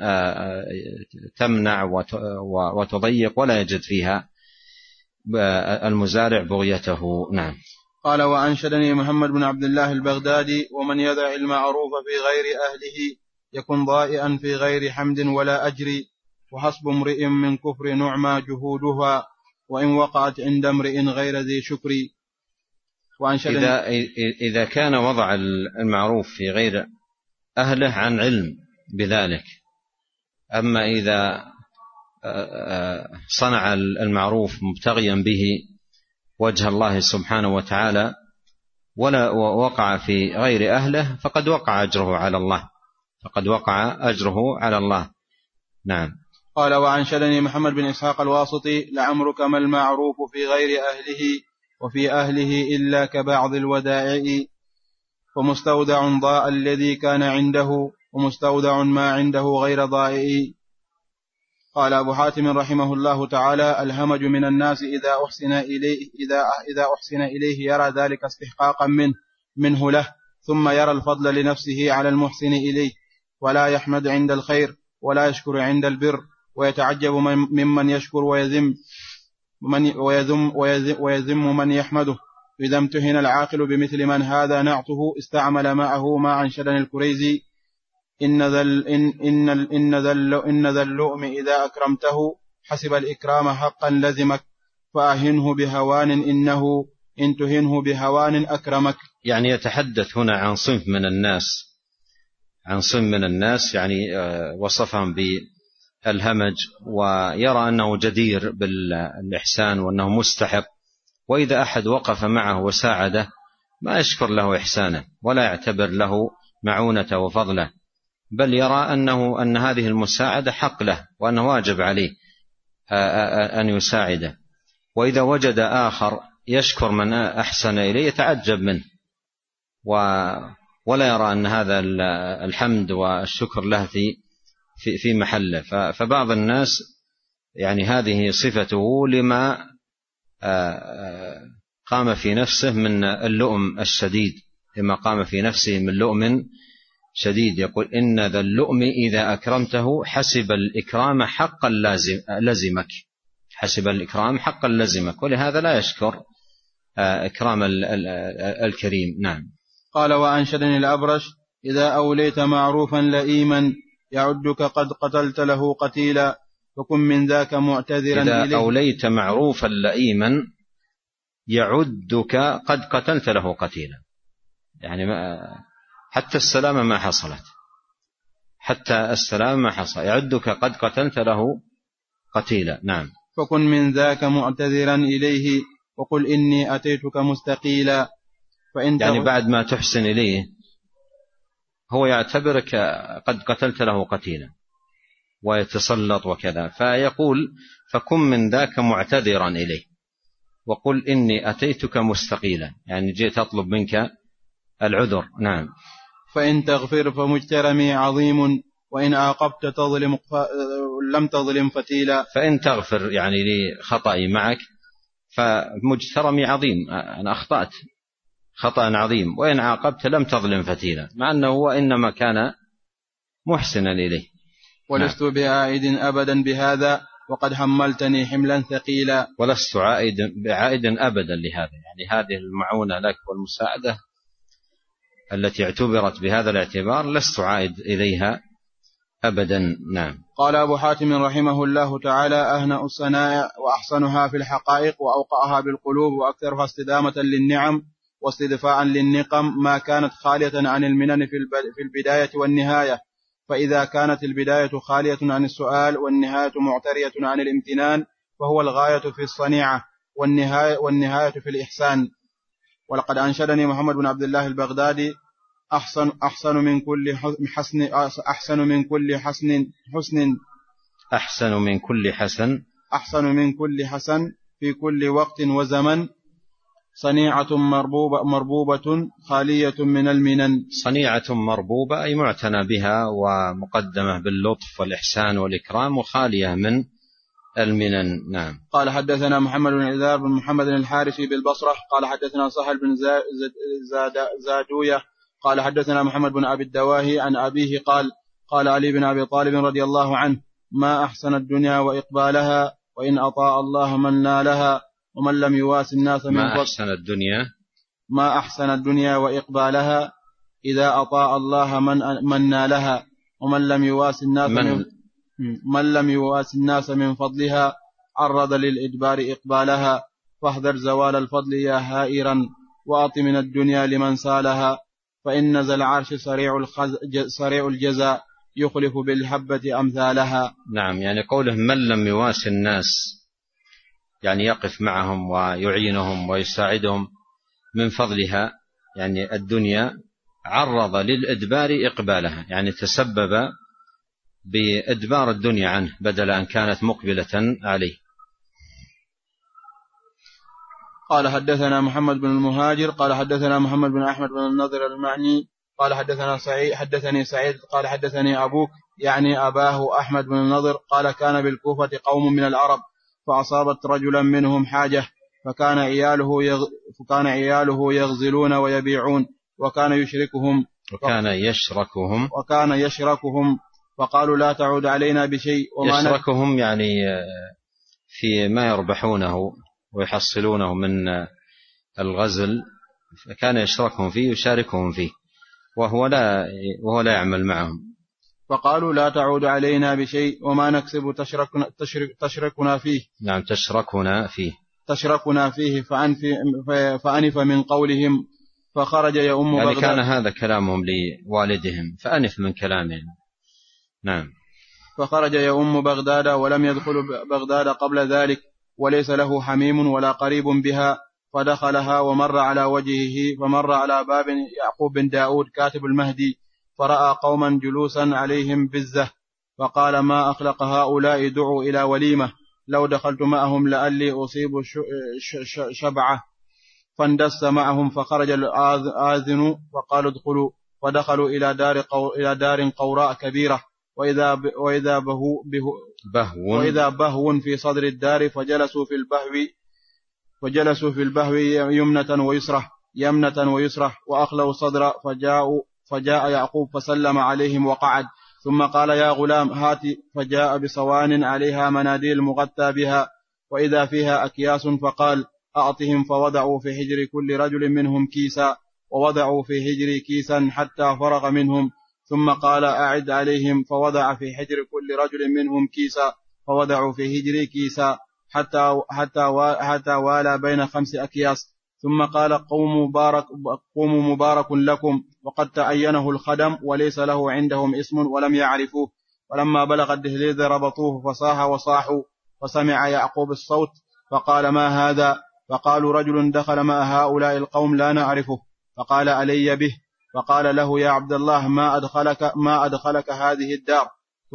تمنع وتضيق ولا يجد فيها المزارع بغيته. نعم. قال: وأنشدني محمد بن عبد الله البغدادي: ومن يدع المعروف في غير أهله يكن ضائعا في غير حمد ولا أجر، وحسب امرئ من كفر نعمى جهودها وإن وقعت عند امرئ غير ذي شكر. إذا, إذا كان وضع المعروف في غير أهله عن علم بذلك. أما إذا صنع المعروف مبتغيا به وجه الله سبحانه وتعالى ولا وقع في غير أهله فقد وقع أجره على الله، فقد وقع أجره على الله. نعم. قال: وأنشدني محمد بن إسحاق الواسطي: لعمرك ما المعروف في غير أهله وفي أهله إلا كبعض الودائع، ومستودع ضاء الذي كان عنده ومستودع ما عنده غير ضائع. قال أبو حاتم رحمه الله تعالى: الهمج من الناس إذا أحسن إليه, إذا إذا أحسن إليه يرى ذلك استحقاقا منه, منه له، ثم يرى الفضل لنفسه على المحسن إليه، ولا يحمد عند الخير ولا يشكر عند البر، ويتعجب ممن يشكر ويذم من ويذم, ويذم, ويذم من يحمده. إذا امتهن العاقل بمثل من هذا نعته استعمل معه ما أنشدني الكريزي: إن ذا إن إن إن ذا إن ذا اللؤم إذا أكرمته حسب الإكرام حقا لزمك، فأهنه بهوان إنه إن تهنه بهوان أكرمك. يعني يتحدث هنا عن صنف من الناس، عن صنف من الناس، يعني وصفهم بالهمج، ويرى أنه جدير بالإحسان وأنه مستحق، وإذا أحد وقف معه وساعده ما يشكر له إحسانه ولا يعتبر له معونة وفضله، بل يرى أنه أن هذه المساعدة حق له وأنه واجب عليه أن يساعده. وإذا وجد آخر يشكر من أحسن إليه يتعجب منه ولا يرى أن هذا الحمد والشكر له في في محله. فبعض الناس يعني هذه صفته لما قام في نفسه من اللؤم الشديد، لما قام في نفسه من لؤم شديد. يقول: إن ذا اللؤم إذا أكرمته حسب الإكرام حقا لزمك، حسب الإكرام حقا لزمك، ولهذا لا يشكر إكرام الكريم. نعم. قال: وأنشدني الأبرش: إذا أوليت معروفا لئيما يعدك قد قتلت له قتيلا، فكن من ذاك معتذرا إذا إليه. أوليت معروفا لئيما يعدك قد قتلت له قتيلا، يعني ما حتى السلامة ما حصلت، حتى السلامة ما حصل، يعدك قد قتلت له قتيلا. نعم. فكن من ذاك معتذرا إليه وقل إني أتيتك مستقيلا. فإن يعني بعد ما تحسن إليه هو يعتبرك قد قتلت له قتيلا ويتسلط وكذا، فيقول: فكن من ذاك معتذرا إليه وقل إني أتيتك مستقيلا، يعني جئت أطلب منك العذر. نعم. فإن تغفر فمجترمي عظيم، وإن عاقبت تظلم لم تظلم فتيلا. فإن تغفر يعني لخطئي معك فمجترمي عظيم، أنا أخطأت خطأ عظيم، وإن عاقبت لم تظلم فتيلا، مع أنه هو إنما كان محسنا إليه. ولست نعم. بعائد أبدا بهذا، وقد حملتني حملا ثقيلا. ولست عائد بعائد أبدا لهذا، يعني هذه المعونة لك والمساعدة التي اعتبرت بهذا الاعتبار لست عائد إليها أبدا. نعم. قال أبو حاتم رحمه الله تعالى: أهنأ الصنائع وأحسنها في الحقائق وأوقعها بالقلوب وأكثرها استدامة للنعم واستدفاعا للنقم ما كانت خالية عن المنن في البداية والنهاية. فإذا كانت البداية خالية عن السؤال والنهاية معترية عن الامتنان فهو الغاية في الصنيعة والنهاية, والنهاية في الإحسان. ولقد أنشدني محمد بن عبد الله البغدادي: أحسن أحسن من كل حسن أحسن من كل حسن حسن أحسن من كل حسن أحسن من كل حسن في كل وقت وزمن صنيعة مربوبة مربوبة خالية من المنن. صنيعة مربوبة أي معتنى بها ومقدمة باللطف والإحسان والإكرام وخالية من المنن. نعم. قال حدثنا محمد بن عذار بن محمد الحارثي بالبصرة قال حدثنا سهل بن زاد زادوية قال حدثنا محمد بن أبي الدواهي عن أبيه قال قال علي بن أبي طالب رضي الله عنه: ما أحسن الدنيا وإقبالها، وإن أطاع الله من نالها، ومن لم يواس الناس من ما أحسن الدنيا ما أحسن الدنيا وإقبالها إذا أطاع الله من من نالها، ومن لم يواس الناس من, من, من لم يواس الناس من فضلها عرض للإدبار إقبالها. فاحذر زوال الفضل يا هائرا، وأعط من الدنيا لمن سالها، فإن ذا العرش سريع, سريع الجزاء يخلف بالحبة أمثالها. نعم، يعني قوله من لم يواس الناس يعني يقف معهم ويعينهم ويساعدهم من فضلها، يعني الدنيا، عرض للإدبار إقبالها، يعني تسبب بإدبار الدنيا عنه بدل أن كانت مقبلة عليه. قال حدثنا محمد بن المهاجر قال حدثنا محمد بن أحمد بن النضر المعني قال حدثنا سعيد حدثني سعيد قال حدثني أبوك يعني أباه أحمد بن النضر قال كان بالكوفة قوم من العرب فأصابت رجلا منهم حاجة فكان عياله يغ... فكان عياله يغزلون ويبيعون وكان يشركهم وكان يشركهم وكان يشركهم فقالوا لا تعود علينا بشيء. وما يشركهم يعني في ما يربحونه ويحصلونه من الغزل، كان يشركهم فيه يشاركهم فيه وهو لا وهو لا يعمل معهم. فقالوا لا تعود علينا بشيء وما نكسب تشركنا, تشرك تشركنا فيه. نعم، تشركنا فيه تشركنا فيه فأنف, فأنف من قولهم فخرج يؤم يعني بغداد. كان هذا كلامهم لوالدهم فأنف من كلامهم. نعم. فخرج يؤم بغداد ولم يدخل بغداد قبل ذلك وليس له حميم ولا قريب بها، فدخلها ومر على وجهه فمر على باب يعقوب بن داود كاتب المهدي فرأى قوما جلوسا عليهم بزة فقال ما أخلق هؤلاء دعوا إلى وليمة لو دخلت معهم لألي أصيب شبعة. فاندس معهم فخرج الآذن فقالوا ادخلوا فدخلوا إلى دار, قو إلى دار قوراء كبيرة وإذا, ب وإذا, بهو بهو بهو وإذا بهو في صدر الدار فجلسوا في البهو فجلسوا في البهو يمنة ويسرة يمنة ويسرة وأخلوا صدر فجاءوا فجاء يعقوب فسلم عليهم وقعد ثم قال يا غلام هات، فجاء بصوان عليها مناديل مغطى بها وإذا فيها أكياس فقال أعطهم، فوضعوا في حجر كل رجل منهم كيسا ووضعوا في حجري كيسا حتى فرغ منهم ثم قال أعد عليهم، فوضع في حجر كل رجل منهم كيسا فوضعوا في حجري كيسا حتى, حتى, حتى والى بين خمس أكياس ثم قال قوموا مبارك, قوموا مبارك لكم، وقد تعينه الخدم وليس له عندهم اسم ولم يعرفوه. ولما بلغ الدهليز ربطوه فصاح وصاحوا فسمع يعقوب الصوت فقال ما هذا؟ فقالوا رجل دخل مع هؤلاء القوم لا نعرفه. فقال علي به. فقال له يا عبد الله ما أدخلك, ما أدخلك هذه الدار؟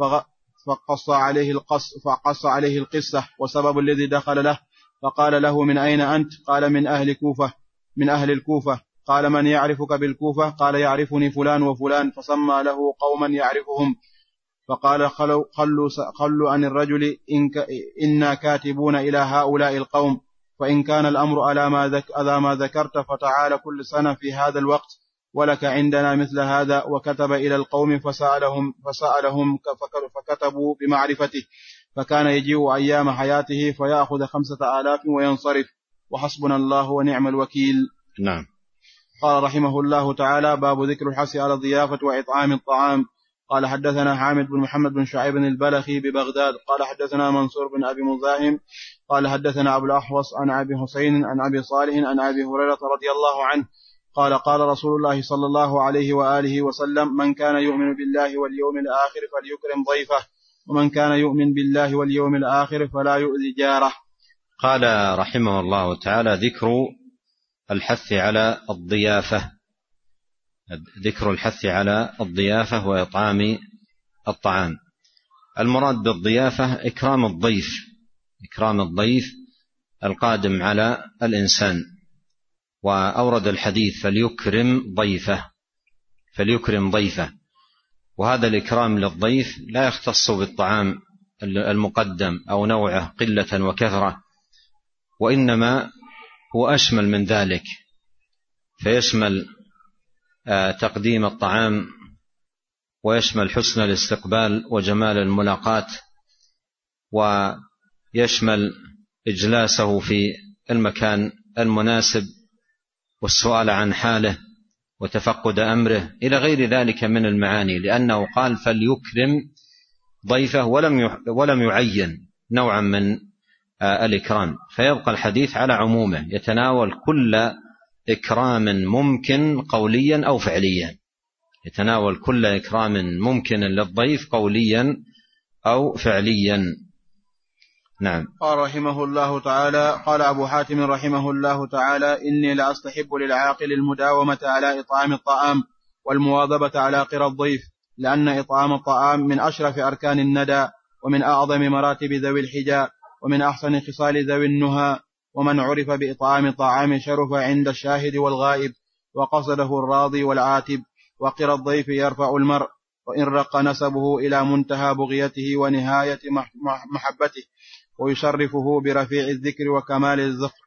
فقص عليه القص فقص عليه القصة وسبب الذي دخل له. فقال له من أين أنت؟ قال من أهل كوفة من أهل الكوفة. قال من يعرفك بالكوفة؟ قال يعرفني فلان وفلان، فسمى له قوما يعرفهم، فقال خلوا, خلوا, خلوا عن الرجل إن إنا كاتبون إلى هؤلاء القوم، فإن كان الأمر على ما, ذك على ما ذكرت فتعال كل سنة في هذا الوقت ولك عندنا مثل هذا. وكتب إلى القوم فسألهم, فسألهم فكتبوا بمعرفته، فكان يجيء أيام حياته فيأخذ خمسة آلاف وينصرف، وحسبنا الله ونعم الوكيل. نعم. قال رحمه الله تعالى: باب ذكر الحث على الضيافة وإطعام الطعام. قال حدثنا حامد بن محمد بن شعيب البلخي ببغداد قال حدثنا منصور بن أبي مزاحم قال حدثنا أبو الأحوص عن أبي حسين عن أبي صالح عن أبي هريرة رضي الله عنه قال قال رسول الله صلى الله عليه وآله وسلم: من كان يؤمن بالله واليوم الآخر فليكرم ضيفه، ومن كان يؤمن بالله واليوم الآخر فلا يؤذي جاره. قال رحمه الله تعالى: ذكر الحث على الضيافة، ذكر الحث على الضيافة وإطعام الطعام. المراد بالضيافة إكرام الضيف، إكرام الضيف القادم على الإنسان. وأورد الحديث: فليكرم ضيفه، فليكرم ضيفه. وهذا الإكرام للضيف لا يختص بالطعام المقدم أو نوعه قلة وكثرة، وإنما هو أشمل من ذلك، فيشمل تقديم الطعام، ويشمل حسن الاستقبال وجمال الملاقاة، ويشمل إجلاسه في المكان المناسب والسؤال عن حاله وتفقد أمره إلى غير ذلك من المعاني، لأنه قال: فليكرم ضيفه، ولم يعين نوعا من الإكرام، فيبقى الحديث على عمومه، يتناول كل إكرام ممكن قوليا أو فعليا، يتناول كل إكرام ممكن للضيف قوليا أو فعليا. نعم. قال رحمه الله تعالى: قال أبو حاتم رحمه الله تعالى: إني لأستحب للعاقل المداومة على إطعام الطعام والمواظبة على قرى الضيف، لأن إطعام الطعام من أشرف أركان الندى، ومن أعظم مراتب ذوي الحجى، ومن أحسن خصال ذوي النهى. ومن عرف بإطعام طعام شرف عند الشاهد والغائب، وقصده الراضي والعاتب. وقرى الضيف يرفع المرء، وإن رق نسبه إلى منتهى بغيته ونهاية محبته، ويشرفه برفيع الذكر وكمال الزفر.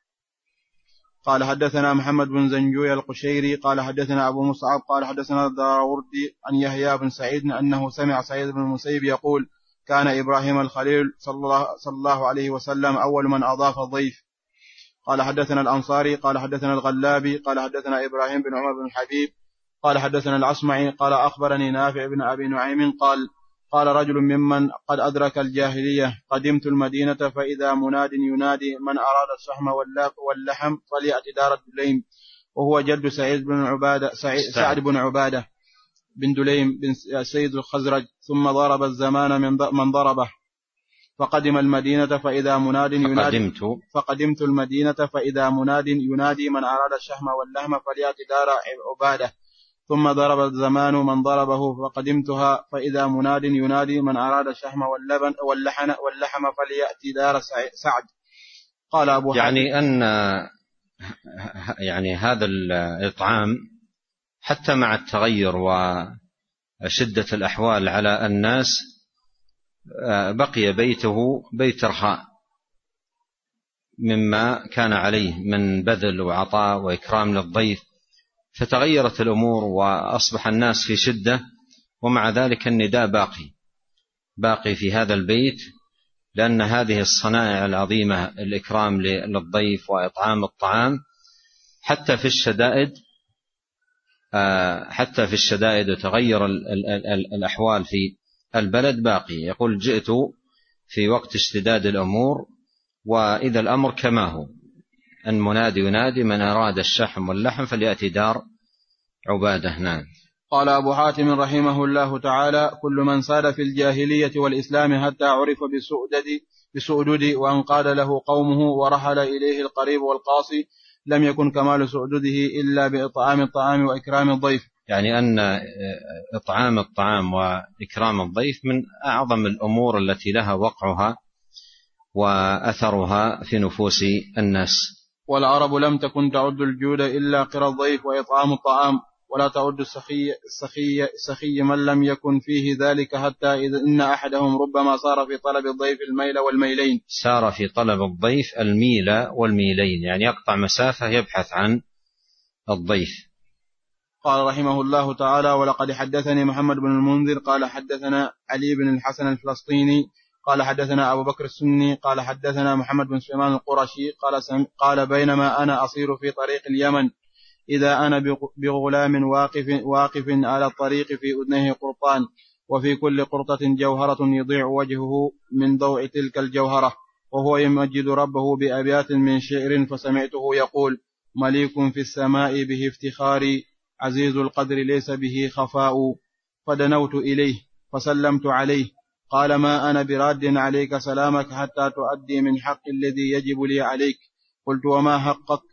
قال حدثنا محمد بن زنجوي القشيري قال حدثنا أبو مصعب قال حدثنا الداراوردي عن يحيى بن سعيد أنه سمع سعيد بن المسيب يقول: كان إبراهيم الخليل صلى الله عليه وسلم أول من أضاف الضيف. قال حدثنا الأنصاري قال حدثنا الغلابي قال حدثنا إبراهيم بن عمر بن الحبيب قال حدثنا العصمعي قال أخبرني نافع بن أبي نعيم قال: قال رجل ممن قد أدرك الجاهلية: قدمت المدينة فإذا مناد ينادي: من أراد الشحم واللحم فليأتي دار الدليم، وهو جد سعيد بن عبادة سعد بن عبادة بن دليم بن سيد الخزرج. ثم ضرب الزمان من ضربه، فقدم المدينة فإذا مناد ينادي فقدمت, فقدمت المدينة فإذا مناد ينادي: من أراد الشحم واللحم فليأتي دار عبادة. ثم ضرب الزمان من ضربه، فقدمتها فإذا مناد ينادي: من أراد الشحم واللبن واللحم, واللحم فليأتي دار سعد. قال أبو يعني أن يعني هذا الإطعام حتى مع التغير وشدة الأحوال على الناس بقي بيته بيت رخاء مما كان عليه من بذل وعطاء وإكرام للضيف، فتغيرت الأمور وأصبح الناس في شدة، ومع ذلك النداء باقي باقي في هذا البيت، لأن هذه الصنائع العظيمة، الإكرام للضيف وإطعام الطعام، حتى في الشدائد حتى في الشدائد وتغير الأحوال في البلد باقي. يقول: جئت في وقت اشتداد الأمور، وإذا الأمر كما هو، أن منادي ينادي: من أراد الشحم واللحم فليأتي دار عبادة. نعم. قال أبو حاتم رحمه الله تعالى: كل من ساد في الجاهلية والإسلام حتى عرف بسؤدد, بسؤدد وانقاد له قومه ورحل إليه القريب والقاصي، لم يكن كمال سؤدده إلا بإطعام الطعام وإكرام الضيف. يعني أن إطعام الطعام وإكرام الضيف من أعظم الأمور التي لها وقعها وأثرها في نفوس الناس. والعرب لم تكن تعد الجود إلا قرى الضيف وإطعام الطعام، ولا تعد السخي, السخي, السخي من لم يكن فيه ذلك، حتى إذا إن أحدهم ربما صار في طلب الضيف الميل والميلين. صار في طلب الضيف الميل والميلين، يعني يقطع مسافة يبحث عن الضيف. قال رحمه الله تعالى: ولقد حدثني محمد بن المنذر قال حدثنا علي بن الحسن الفلسطيني قال حدثنا أبو بكر السني قال حدثنا محمد بن سليمان القرشي قال, قال بينما أنا أصير في طريق اليمن إذا أنا بغلام واقف, واقف على الطريق في أذنه قرطان، وفي كل قرطة جوهرة يضيع وجهه من ضوء تلك الجوهرة، وهو يمجد ربه بأبيات من شعر، فسمعته يقول: مليك في السماء به افتخاري، عزيز القدر ليس به خفاء. فدنوت إليه فسلمت عليه، قال: ما أنا براد عليك سلامك حتى تؤدي من حق الذي يجب لي عليك. قلت: وما حقك؟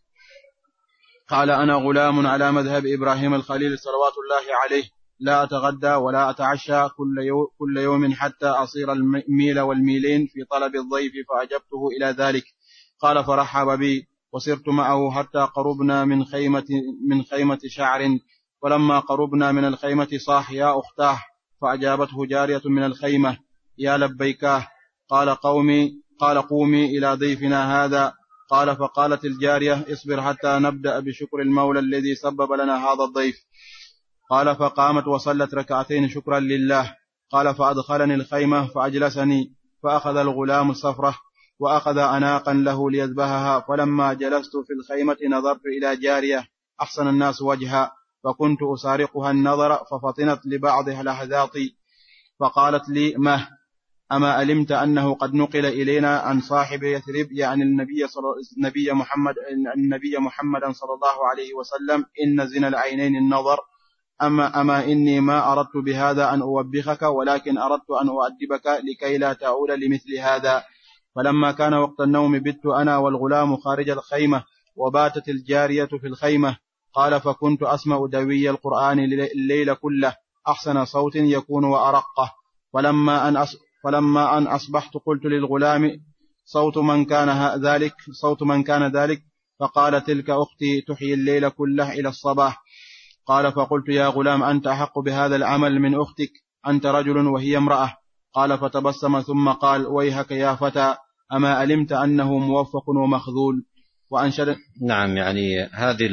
قال: أنا غلام على مذهب إبراهيم الخليل صلوات الله عليه، لا أتغدى ولا أتعشى كل يوم, كل يوم حتى أصير الميل والميلين في طلب الضيف، فأجبته إلى ذلك. قال: فرحب بي وسرت معه حتى قربنا من خيمة, من خيمة شعر، ولما قربنا من الخيمة صاح: يا أختاه. فأجابته جارية من الخيمة: يا لبيكاه. قال قومي قال قومي إلى ضيفنا هذا. قال: فقالت الجارية: اصبر حتى نبدأ بشكر المولى الذي سبب لنا هذا الضيف. قال: فقامت وصلت ركعتين شكرا لله. قال: فأدخلني الخيمة فأجلسني، فأخذ الغلام الصفرة وأخذ أناقا له ليذبحها، فلما جلست في الخيمة نظرت إلى جارية أحسن الناس وجها، فكنت أسارقها النظر، ففطنت لبعض لحظاتي، فقالت لي: ما أما علمت أنه قد نقل إلينا عن صاحب يثرب، يعني النبي, صل... النبي, محمد... النبي محمدا صلى الله عليه وسلم: إن زنا العينين النظر. أما, أما إني ما أردت بهذا أن أوبخك، ولكن أردت أن أؤدبك لكي لا تعود لمثل هذا. فلما كان وقت النوم بت أنا والغلام خارج الخيمة، وباتت الجارية في الخيمة. قال: فكنت أسمع دوي القرآن الليل كله أحسن صوت يكون وأرقه، فلما أن, أص... فلما أن أصبحت قلت للغلام: صوت من كان ذلك صوت من كان ذلك؟ فقال: تلك أختي تحيي الليل كله إلى الصباح. قال: فقلت: يا غلام، أنت أحق بهذا العمل من أختك، أنت رجل وهي امرأة. قال: فتبسم ثم قال: ويحك يا فتى، أما علمت أنه موفق ومخذول؟ وأنشد. نعم، يعني هذه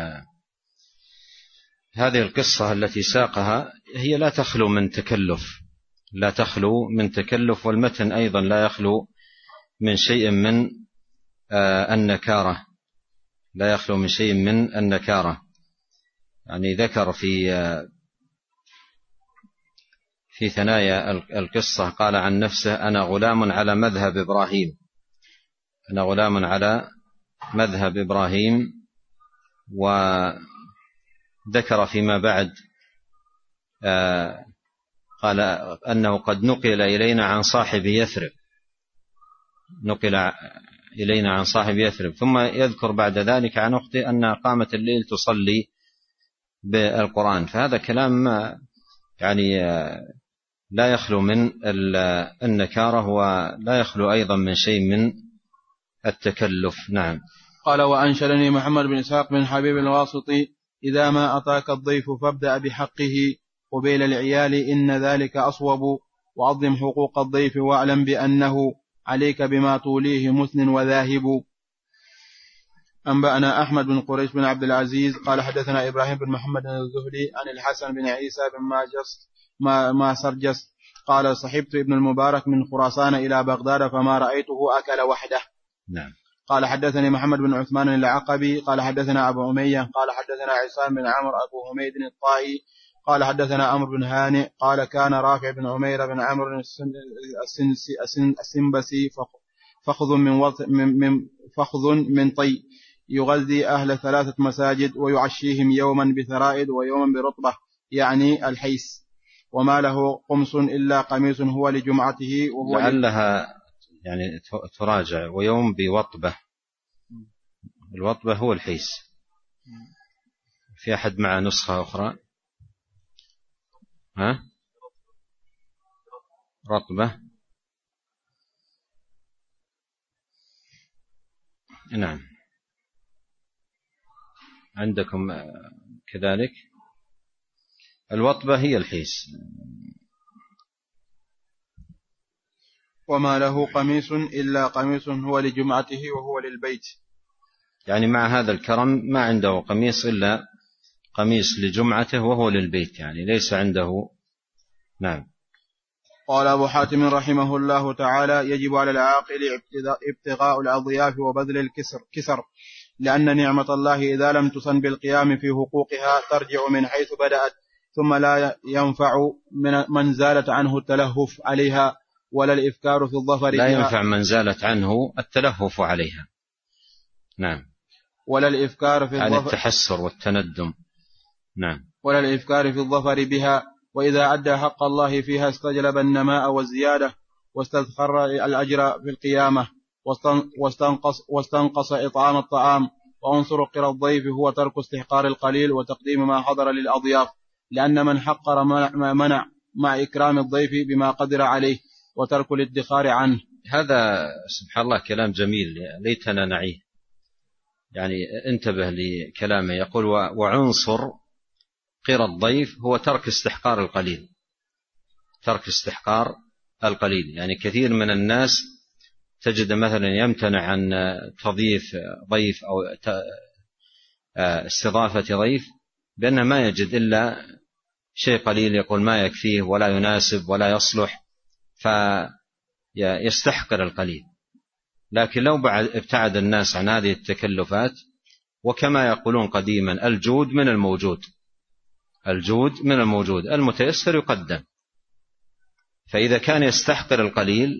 هذه القصة التي ساقها هي لا تخلو من تكلف لا تخلو من تكلف والمتن أيضا لا يخلو من شيء من النكارة لا يخلو من شيء من النكارة يعني ذكر في في ثنايا القصة قال عن نفسه: أنا غلام على مذهب إبراهيم أنا غلام على مذهب إبراهيم وذكر فيما بعد قال أنه قد نقل إلينا عن صاحب يثرب نقل إلينا عن صاحب يثرب ثم يذكر بعد ذلك عن أخته أنها قامت الليل تصلي بالقرآن. فهذا كلام يعني لا يخلو من النكارة ولا يخلو أيضا من شيء من التكلف. نعم. قال: وأنشدني محمد بن إسحاق بن حبيب الواسطي: إذا ما أتاك الضيف فابدأ بحقه قبيل العيال، إن ذلك أصوب، وعظم حقوق الضيف واعلم بأنه عليك بما توليه مثن وذاهب. أنبأنا أحمد بن قريش بن عبد العزيز قال حدثنا إبراهيم بن محمد الزهري عن الحسن بن عيسى بن ماجس ما, ما سرجس قال: صحبت ابن المبارك من خراسان إلى بغداد فما رأيته أكل وحده. نعم. قال حدثني محمد بن عثمان العقبي قال حدثنا أبو أمية قال حدثنا عصام بن عمرو أبو حميد الطائي قال حدثنا عمرو بن هانئ قال: كان رافع بن عمير بن عمرو السنبسي فخذ من, من, فخذ من طي يغذي أهل ثلاثة مساجد ويعشيهم يوما بثرائد ويوما برطبة، يعني الحيس، وما له قمص إلا قميص هو لجمعته وهو لعلها يعني تراجع ويوم بوطبة. الوطبة هو الحيس. في أحد مع نسخة أخرى؟ ها؟ رطبة. نعم. عندكم كذلك؟ الوطبة هي الحيس. وما له قميص إلا قميص هو لجمعته وهو للبيت، يعني مع هذا الكرم ما عنده قميص إلا قميص لجمعته وهو للبيت، يعني ليس عنده. نعم. قال أبو حاتم رحمه الله تعالى: يجب على العاقل ابتغاء الأضياف وبذل الكسر كسر لأن نعمة الله إذا لم تصن بالقيام في حقوقها ترجع من حيث بدأت، ثم لا ينفع من, من زالت عنه التلهف عليها ولا الإفكار في الظفر لا بها. ينفع من زالت عنه التلهف عليها. نعم. ولا الإفكار في يعني الظفر التحسر والتندم. نعم. ولا الإفكار في الظفر بها، وإذا أدى حق الله فيها استجلب النماء والزيادة واستذخر الأجر في القيامة واستنقص, واستنقص إطعام الطعام. وعنصر قرى الضيف هو ترك استحقار القليل وتقديم ما حضر للأضياف، لأن من حقر منع مع إكرام الضيف بما قدر عليه وترك الادخار عنه. هذا سبحان الله كلام جميل ليتنا نعيه، يعني انتبه لكلامه. يقول: وعنصر قرى الضيف هو ترك استحقار القليل. ترك استحقار القليل، يعني كثير من الناس تجد مثلا يمتنع عن تضييف ضيف أو استضافة ضيف بأنه ما يجد إلا شيء قليل، يقول ما يكفيه ولا يناسب ولا يصلح، فيستحقر القليل. لكن لو ابتعد الناس عن هذه التكلفات، وكما يقولون قديما: الجود من الموجود، الجود من الموجود، المتيسر يقدم. فإذا كان يستحقر القليل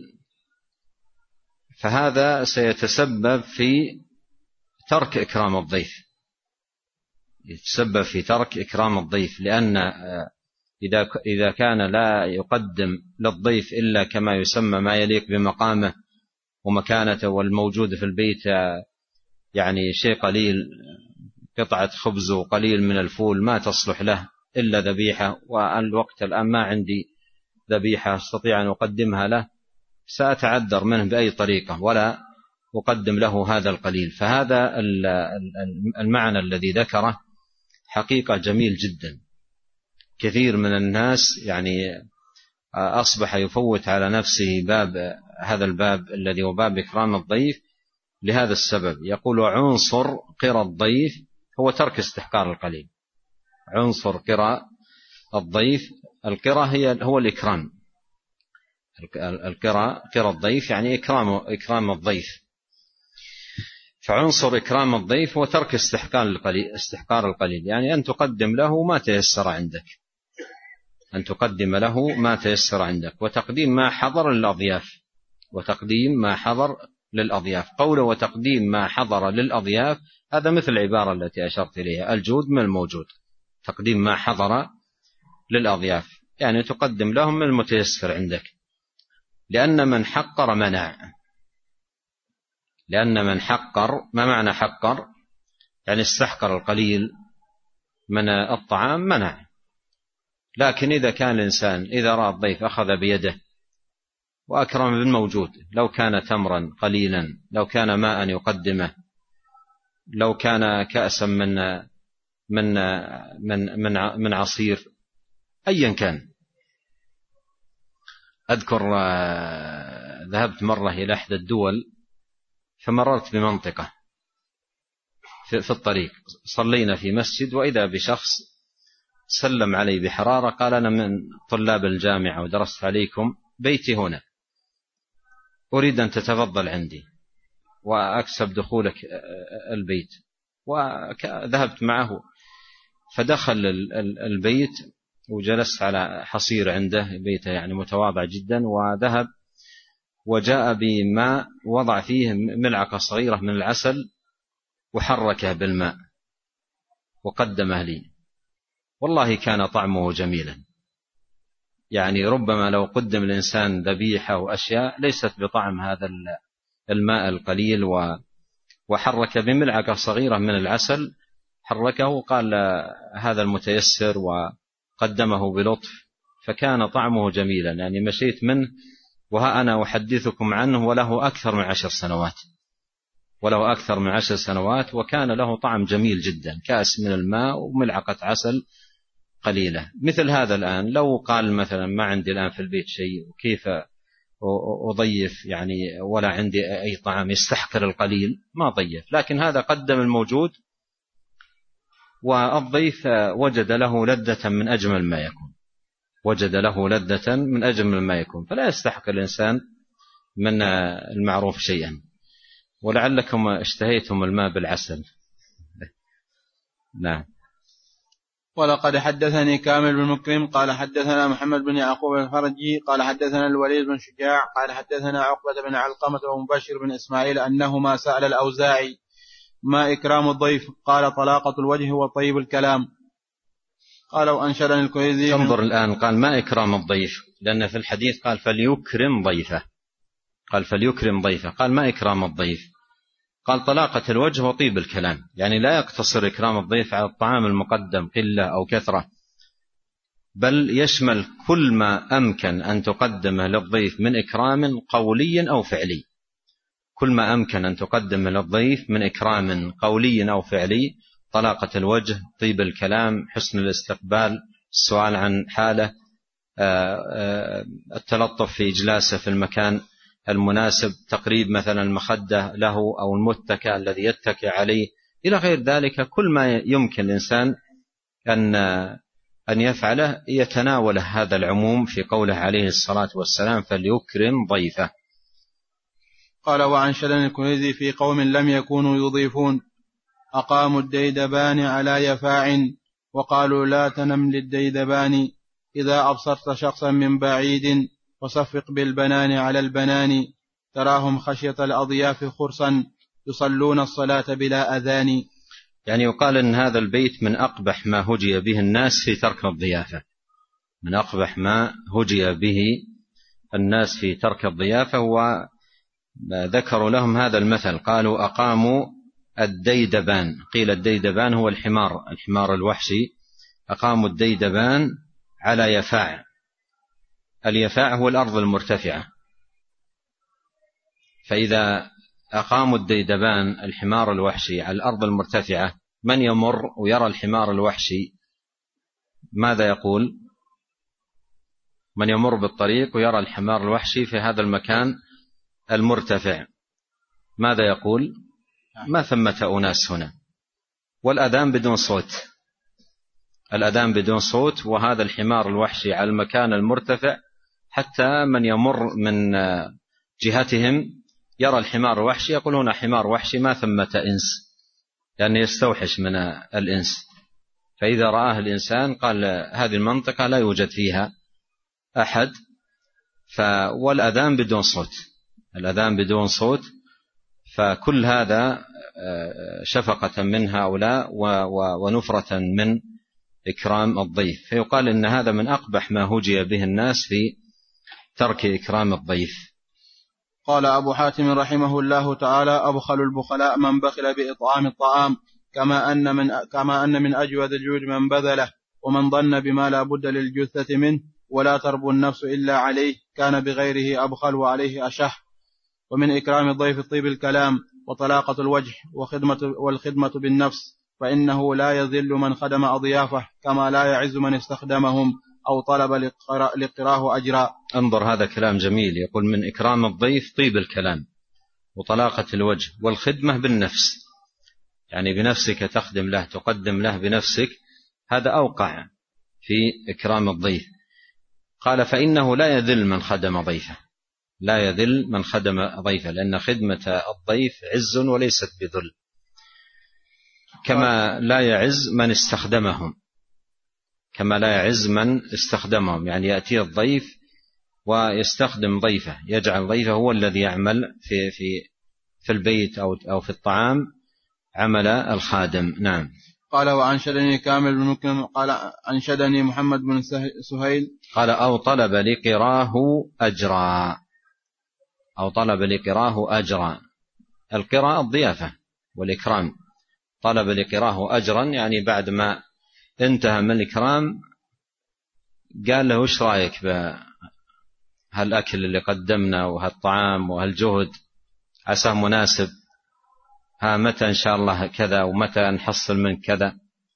فهذا سيتسبب في ترك إكرام الضيف، يتسبب في ترك إكرام الضيف، لأن إذا كان لا يقدم للضيف إلا كما يسمى ما يليق بمقامه ومكانته، والموجود في البيت يعني شيء قليل، قطعة خبز وقليل من الفول ما تصلح له إلا ذبيحة، والوقت الآن ما عندي ذبيحة أستطيع أن أقدمها له، سأتعذر منه بأي طريقة ولا أقدم له هذا القليل. فهذا المعنى الذي ذكره حقيقة جميل جدا. كثير من الناس يعني أصبح يفوت على نفسه باب هذا الباب الذي هو باب إكرام الضيف لهذا السبب. يقول: عنصر قرى الضيف هو ترك استحقار القليل. عنصر قرى الضيف، القرى هي هو الإكرام، القرى قرى الضيف يعني إكرام إكرام الضيف. فعنصر إكرام الضيف هو ترك استحقار القليل، استحقار القليل يعني أن تقدم له ما تيسر عندك، أن تقدم له ما تيسر عندك، وتقديم ما حضر للأضياف، وتقديم ما حضر للأضياف. قوله وتقديم ما حضر للأضياف هذا مثل العبارة التي أشرت إليها: الجود من الموجود، تقديم ما حضر للأضياف يعني تقدم لهم من المتيسر عندك. لأن من حقر منع، لأن من حقر، ما معنى حقر؟ يعني استحقر القليل من الطعام منع. لكن إذا كان الإنسان إذا رأى الضيف أخذ بيده وأكرم بالموجود، لو كان تمرا قليلا، لو كان ماء يقدمه، لو كان كأسا من من من من من عصير، أيا كان. أذكر ذهبت مرة إلى إحدى الدول، فمررت بمنطقة في الطريق، صلينا في مسجد، وإذا بشخص سلم علي بحرارة، قال: أنا من طلاب الجامعة ودرست عليكم، بيتي هنا، أريد أن تتفضل عندي وأكسب دخولك البيت. وذهبت معه، فدخل البيت وجلست على حصير عنده، بيته يعني متواضع جدا، وذهب وجاء بماء وضع فيه ملعقة صغيرة من العسل وحركه بالماء وقدمه لي. والله كان طعمه جميلا، يعني ربما لو قدم الإنسان ذبيحة وأشياء ليست بطعم هذا الماء القليل، وحرك بملعقة صغيرة من العسل، حركه وقال: هذا المتيسر، وقدمه بلطف، فكان طعمه جميلا. يعني مشيت منه وها أنا أحدثكم عنه وله أكثر من عشر سنوات، ولو أكثر من عشر سنوات وكان له طعم جميل جدا، كأس من الماء وملعقة عسل قليلة. مثل هذا الآن لو قال مثلا ما عندي الآن في البيت شيء وكيف أضيف يعني ولا عندي أي طعام، يستحقر القليل ما ضيف، لكن هذا قدم الموجود والضيف وجد له لذة من أجمل ما يكون، وجد له لذة من أجمل ما يكون، فلا يستحقر الإنسان من المعروف شيئا. ولعلكم اشتهيتم الماء بالعسل. نعم. ولقد حدثني كامل بن مكرم قال حدثنا محمد بن يعقوب الفرجي قال حدثنا الوليد بن شجاع قال حدثنا عقبة بن علقمة ومبشر بن إسماعيل أنهما سأل الأوزاعي ما إكرام الضيف؟ قال طلاقة الوجه وطيب الكلام. قال وأنشدني الكويزي. انظر الآن قال ما إكرام الضيف، لأن في الحديث قال فليكرم ضيفه، قال فليكرم ضيفه، قال ما إكرام الضيف، قال طلاقة الوجه وطيب الكلام، يعني لا يقتصر إكرام الضيف على الطعام المقدم قلة أو كثرة، بل يشمل كل ما أمكن أن تقدمه للضيف من إكرام قولي أو فعلي، كل ما أمكن أن تقدمه للضيف من إكرام قولي أو فعلي، طلاقة الوجه، طيب الكلام، حسن الاستقبال، السؤال عن حاله، التلطف في إجلاسه في المكان المناسب، تقريب مثلا المخدة له أو المتكئ الذي يتكئ عليه إلى غير ذلك. كل ما يمكن الإنسان أن أن يفعله يتناوله هذا العموم في قوله عليه الصلاة والسلام فليكرم ضيفه. قال وأنشدني الكويزي في قوم لم يكونوا يضيفون أقاموا الديدبان على يفاع وقالوا لا تنم للديدبان إذا أبصرت شخصا من بعيد وصفق بالبنان على البنان تراهم خشية الأضياف خرصا يصلون الصلاة بلا أذان. يعني يقال أن هذا البيت من أقبح ما هجي به الناس في ترك الضيافة، من أقبح ما هجي به الناس في ترك الضيافة. وذكروا لهم هذا المثل، قالوا أقاموا الديدبان، قيل الديدبان هو الحمار، الحمار الوحشي، أقاموا الديدبان على يفاع، اليفاع هو الأرض المرتفعة، فإذا أقاموا الديدبان الحمار الوحشي على الأرض المرتفعة، من يمر ويرى الحمار الوحشي ماذا يقول؟ من يمر بالطريق ويرى الحمار الوحشي في هذا المكان المرتفع ماذا يقول؟ ما ثمة أناس هنا. والأذان بدون صوت، الأذان بدون صوت، وهذا الحمار الوحشي على المكان المرتفع حتى من يمر من جهتهم يرى الحمار الوحشي يقول هنا حمار وحشي ما ثمة إنس، لأنه يستوحش من الإنس، فإذا رآه الإنسان قال هذه المنطقة لا يوجد فيها أحد. والأذان بدون صوت، الأذان بدون صوت، فكل هذا شفقة من هؤلاء ونفرة من إكرام الضيف، فيقال إن هذا من أقبح ما هجي به الناس في ترك إكرام الضيف. قال أبو حاتم رحمه الله تعالى أبخل البخلاء من بخل بإطعام الطعام، كما أن من, كما أن من أجود الجود من بذله، ومن ظن بما لا بد للجثة منه ولا تربو النفس إلا عليه كان بغيره أبخل وعليه أشح. ومن إكرام الضيف طيب الكلام وطلاقة الوجه وخدمة والخدمة بالنفس، فإنه لا يذل من خدم أضيافه كما لا يعز من استخدمهم أو طلب لقراه أجرا. انظر هذا كلام جميل، يقول من إكرام الضيف طيب الكلام وطلاقة الوجه والخدمة بالنفس، يعني بنفسك تخدم له، تقدم له بنفسك، هذا أوقع في إكرام الضيف. قال فإنه لا يذل من خدم ضيفه، لا يذل من خدم ضيفه، لأن خدمة الضيف عز وليست بذل، كما لا يعز من استخدمهم، كما لا يعز من استخدمهم، يعني يأتي الضيف ويستخدم ضيفه، يجعل ضيفه هو الذي يعمل في في في البيت أو أو في الطعام عمل الخادم. نعم. قال وأنشدني كامل بن مكرم قال أنشدني محمد بن سهيل قال أو طلب لقراه أجرا، أو طلب لقراه أجرا، القراءة الضيافة والإكرام، طلب لقراه أجرا يعني بعد ما انتهى من الإكرام قال له وش رأيك بهالأكل اللي قدمنا وهالطعام وهالجهد، عساه مناسب، ها متى إن شاء الله كذا ومتى نحصل من كذا،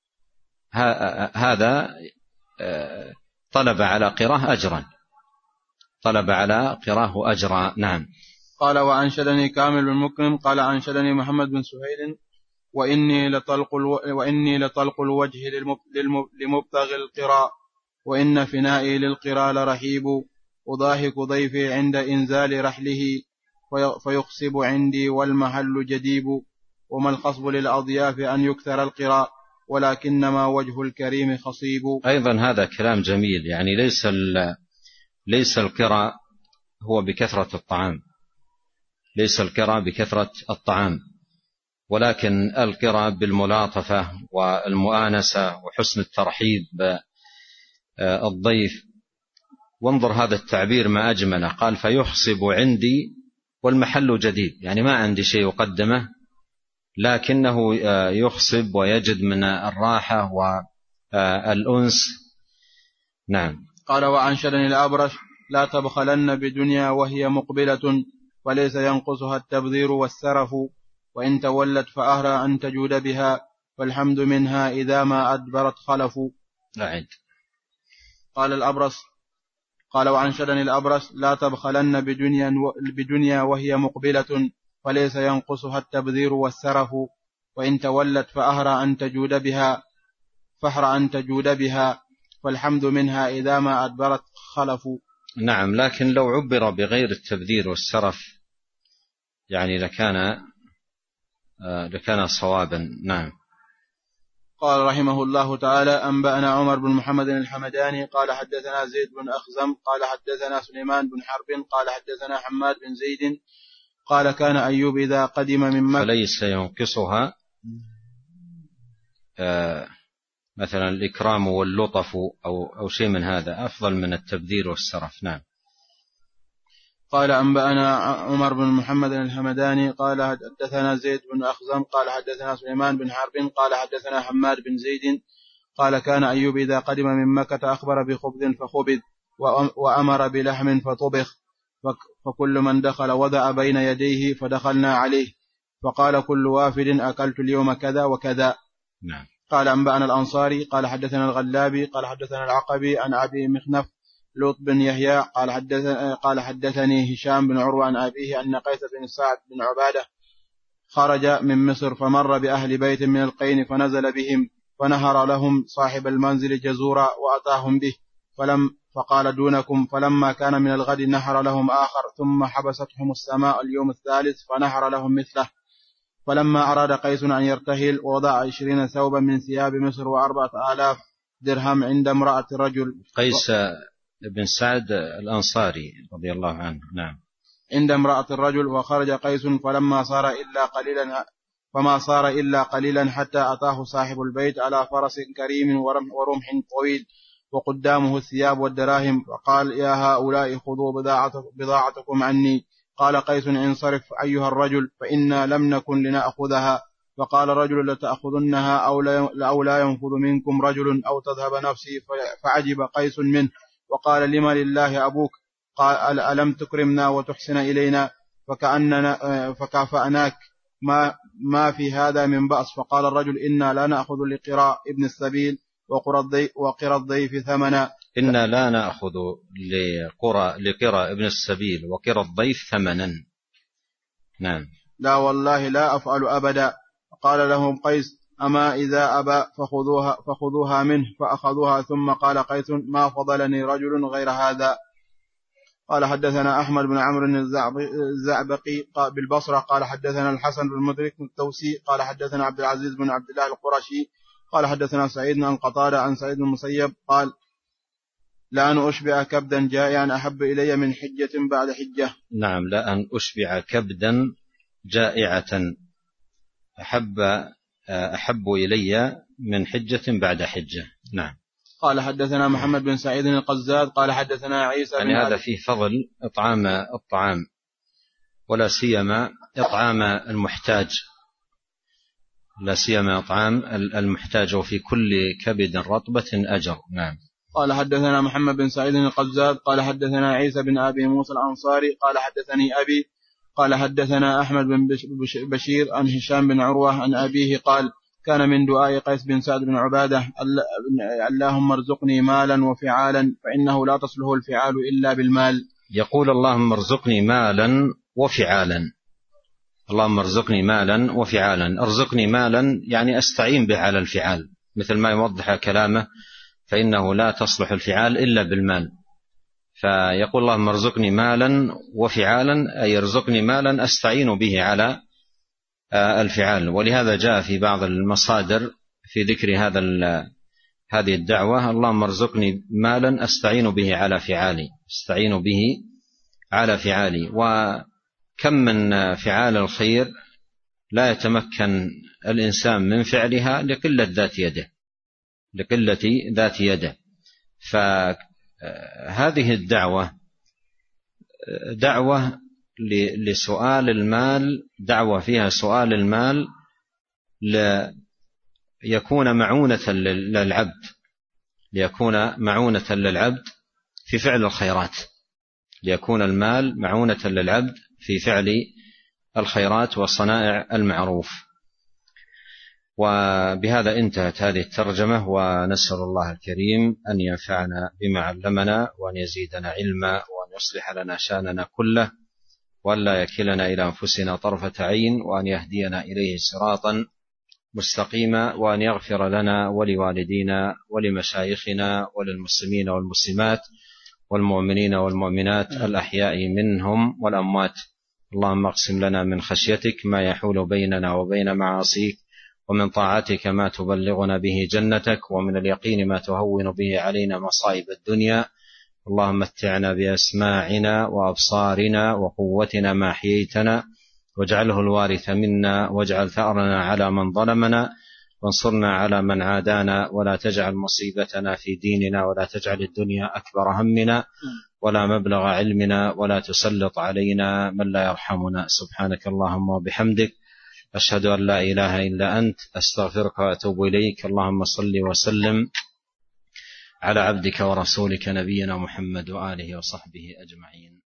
هذا طلب على قراه أجرا، طلب على قراه أجرا. نعم. قال وأنشدني كامل بن مكرم قال أنشدني محمد بن سهيل وإني لطلق, الو... وإني لطلق الوجه للمب... لمبتغي القراء، وإن فنائي للقراء لرحيب، أضاحك ضيفي عند إنزال رحله، في... فيخصب عندي والمحل جديب، وما الخصب للأضياف أن يكثر القراء، ولكنما وجه الكريم خصيب. أيضا هذا كلام جميل، يعني ليس ال... ليس القراء هو بكثرة الطعام، ليس القراء بكثرة الطعام، ولكن القراء بالملاطفة والمؤانسة وحسن الترحيب بالضيف. وانظر هذا التعبير ما أجمله، قال فيخصب عندي والمحل جديد، يعني ما عندي شيء يقدمه لكنه يخصب ويجد من الراحة والأنس. نعم. قال وأنشدني الأبرش لا تبخلن بدنيا وهي مقبلة، وليس ينقصها التبذير والسرف، وإن تولت فأهرى أن تجود بها، والحمد منها إذا ما أدبرت خلف. أعد. قال الأبرص قال وأنشدني الأبرص لا تبخلن بدنيا, بدنيا وهي مقبلة، وليس ينقصها التبذير والسرف، وإن تولت فأهرى أن تجود بها فأهرى أن تجود بها، والحمد منها إذا ما أدبرت خلف. نعم، لكن لو عبر بغير التبذير والسرف يعني لكان لكان صوابا. نعم. قال رحمه الله تعالى أنبأنا عمر بن محمد الحمداني قال حدثنا زيد بن أخزم قال حدثنا سليمان بن حرب قال حدثنا حماد بن زيد قال كان أيوب إذا قدم من مكة فليس ينقصها آه مثلا الإكرام واللطف أو, أو شيء من هذا أفضل من التبذير والسرف. نعم. قال أنبأنا عمر بن محمد الحمداني قال حدثنا زيد بن أخزم قال حدثنا سليمان بن حرب قال حدثنا حماد بن زيد قال كان أيوب إذا قدم من مكة أخبر بخبز فخبز وأمر بلحم فطبخ، فكل من دخل وضع بين يديه فدخلنا عليه، فقال كل وافد أكلت اليوم كذا وكذا. نعم. قال أنبأنا الأنصاري قال حدثنا الغلابي قال حدثنا العقبي عن أبي مخنف لوط بن يحيى قال حدثني, قال حدثني هشام بن عروة عن أبيه أن قيس بن سعد بن عبادة خرج من مصر فمر بأهل بيت من القين فنزل بهم، فنهر لهم صاحب المنزل جزورا وأتاهم به، فلم فقال دونكم، فلما كان من الغد نهر لهم آخر، ثم حبستهم السماء اليوم الثالث فنهر لهم مثله. فلما أراد قيس أن يرتهل ووضع عشرين ثوبا من ثياب مصر وأربعة آلاف درهم عند امرأة رجل. قيس بن سعد الأنصاري رضي الله عنه. نعم. عند امرأة الرجل، وخرج قيس فلما صار إلا قليلا فما صار إلا قليلا حتى أتاه صاحب البيت على فرس كريم ورمح طويل وقدامه الثياب والدراهم، فقال يا هؤلاء خذوا بضاعتكم عني. قال قيس انصرف أيها الرجل فإنا لم نكن لنأخذها. فقال رجل لتأخذنها أو لا ينفذ منكم رجل أو تذهب نفسي. فعجب قيس منه وقال لما لله أبوك؟ قال ألم تكرمنا وتحسن إلينا فكأننا فكافأناك ما, ما في هذا من بأس. فقال الرجل إنا لا نأخذ لقراء ابن السبيل وقرى الضيف ثمنا. إنا لا نأخذ لقرى لقراء ابن السبيل وقرى الضيف ثمنا. نعم. لا والله لا أفعل أبدا. قال لهم قيس أما إذا أبى فخذوها, فخذوها منه، فأخذوها. ثم قال قيس ما فضلني رجل غير هذا. قال حدثنا أحمد بن عمرو الزعبقي بالبصرة قال حدثنا الحسن بن مدرك التوسي قال حدثنا عبد العزيز بن عبد الله القرشي قال حدثنا سعيد عن قتادة عن سعيد المسيب قال لا أن أشبع كبدا جائعا أحب إلي من حجة بعد حجة. نعم. لا أن أشبع كبدا جائعة أحب أحب إلي من حجة بعد حجة. نعم. قال حدثنا محمد بن سعيد القزاد قال حدثنا عيسى يعني هذا فيه فضل إطعام الطعام، ولا سيما إطعام المحتاج، لا سيما إطعام المحتاج، وفي كل كبد رطبة أجر. نعم. قال حدثنا محمد بن سعيد القزاد قال حدثنا عيسى بن أبي موسى الأنصاري قال حدثني أبي قال حدثنا أحمد بن بشير عن هشام بن عروة عن أبيه قال كان من دعاء قيس بن سعد بن عبادة اللهم ارزقني مالا وفعالا فإنه لا تصله الفعال إلا بالمال. يقول اللهم ارزقني مالا وفعالا، اللهم ارزقني مالا وفعالا. ارزقني مالا يعني أستعين به على الفعال، مثل ما يوضح كلامه فإنه لا تصلح الفعال إلا بالمال. فيقول اللهم ارزقني مالا وفعالا أي ارزقني مالا أستعين به على الفعال. ولهذا جاء في بعض المصادر في ذكر هذا هذه الدعوة اللهم ارزقني مالا أستعين به على فعالي، أستعين به على فعالي. وكم من فعال الخير لا يتمكن الإنسان من فعلها لقلة ذات يده، لقلة ذات يده. فهذه الدعوة دعوة لسؤال المال، دعوة فيها سؤال المال ليكون معونة للعبد، ليكون معونة للعبد في فعل الخيرات، ليكون المال معونة للعبد في فعل الخيرات وصنائع المعروف. وبهذا انتهت هذه الترجمة، ونسأل الله الكريم أن ينفعنا بما علمنا وأن يزيدنا علما وأن يصلح لنا شأننا كله وأن لا يكلنا إلى أنفسنا طرفة عين، وأن يهدينا إليه صراطا مستقيما، وأن يغفر لنا ولوالدينا ولمشايخنا وللمسلمين والمسلمات والمؤمنين والمؤمنات الأحياء منهم والأموات. اللهم اقسم لنا من خشيتك ما يحول بيننا وبين معاصيك، ومن طاعتك ما تبلغنا به جنتك، ومن اليقين ما تهون به علينا مصائب الدنيا. اللهم متعنا بأسماعنا وأبصارنا وقوتنا ما أحييتنا، واجعله الوارث منا، واجعل ثأرنا على من ظلمنا، وانصرنا على من عادانا، ولا تجعل مصيبتنا في ديننا، ولا تجعل الدنيا أكبر همنا ولا مبلغ علمنا، ولا تسلط علينا من لا يرحمنا. سبحانك اللهم وبحمدك، أشهد أن لا إله إلا أنت، أستغفرك وأتوب إليك. اللهم صل وسلم على عبدك ورسولك نبينا محمد وآله وصحبه أجمعين.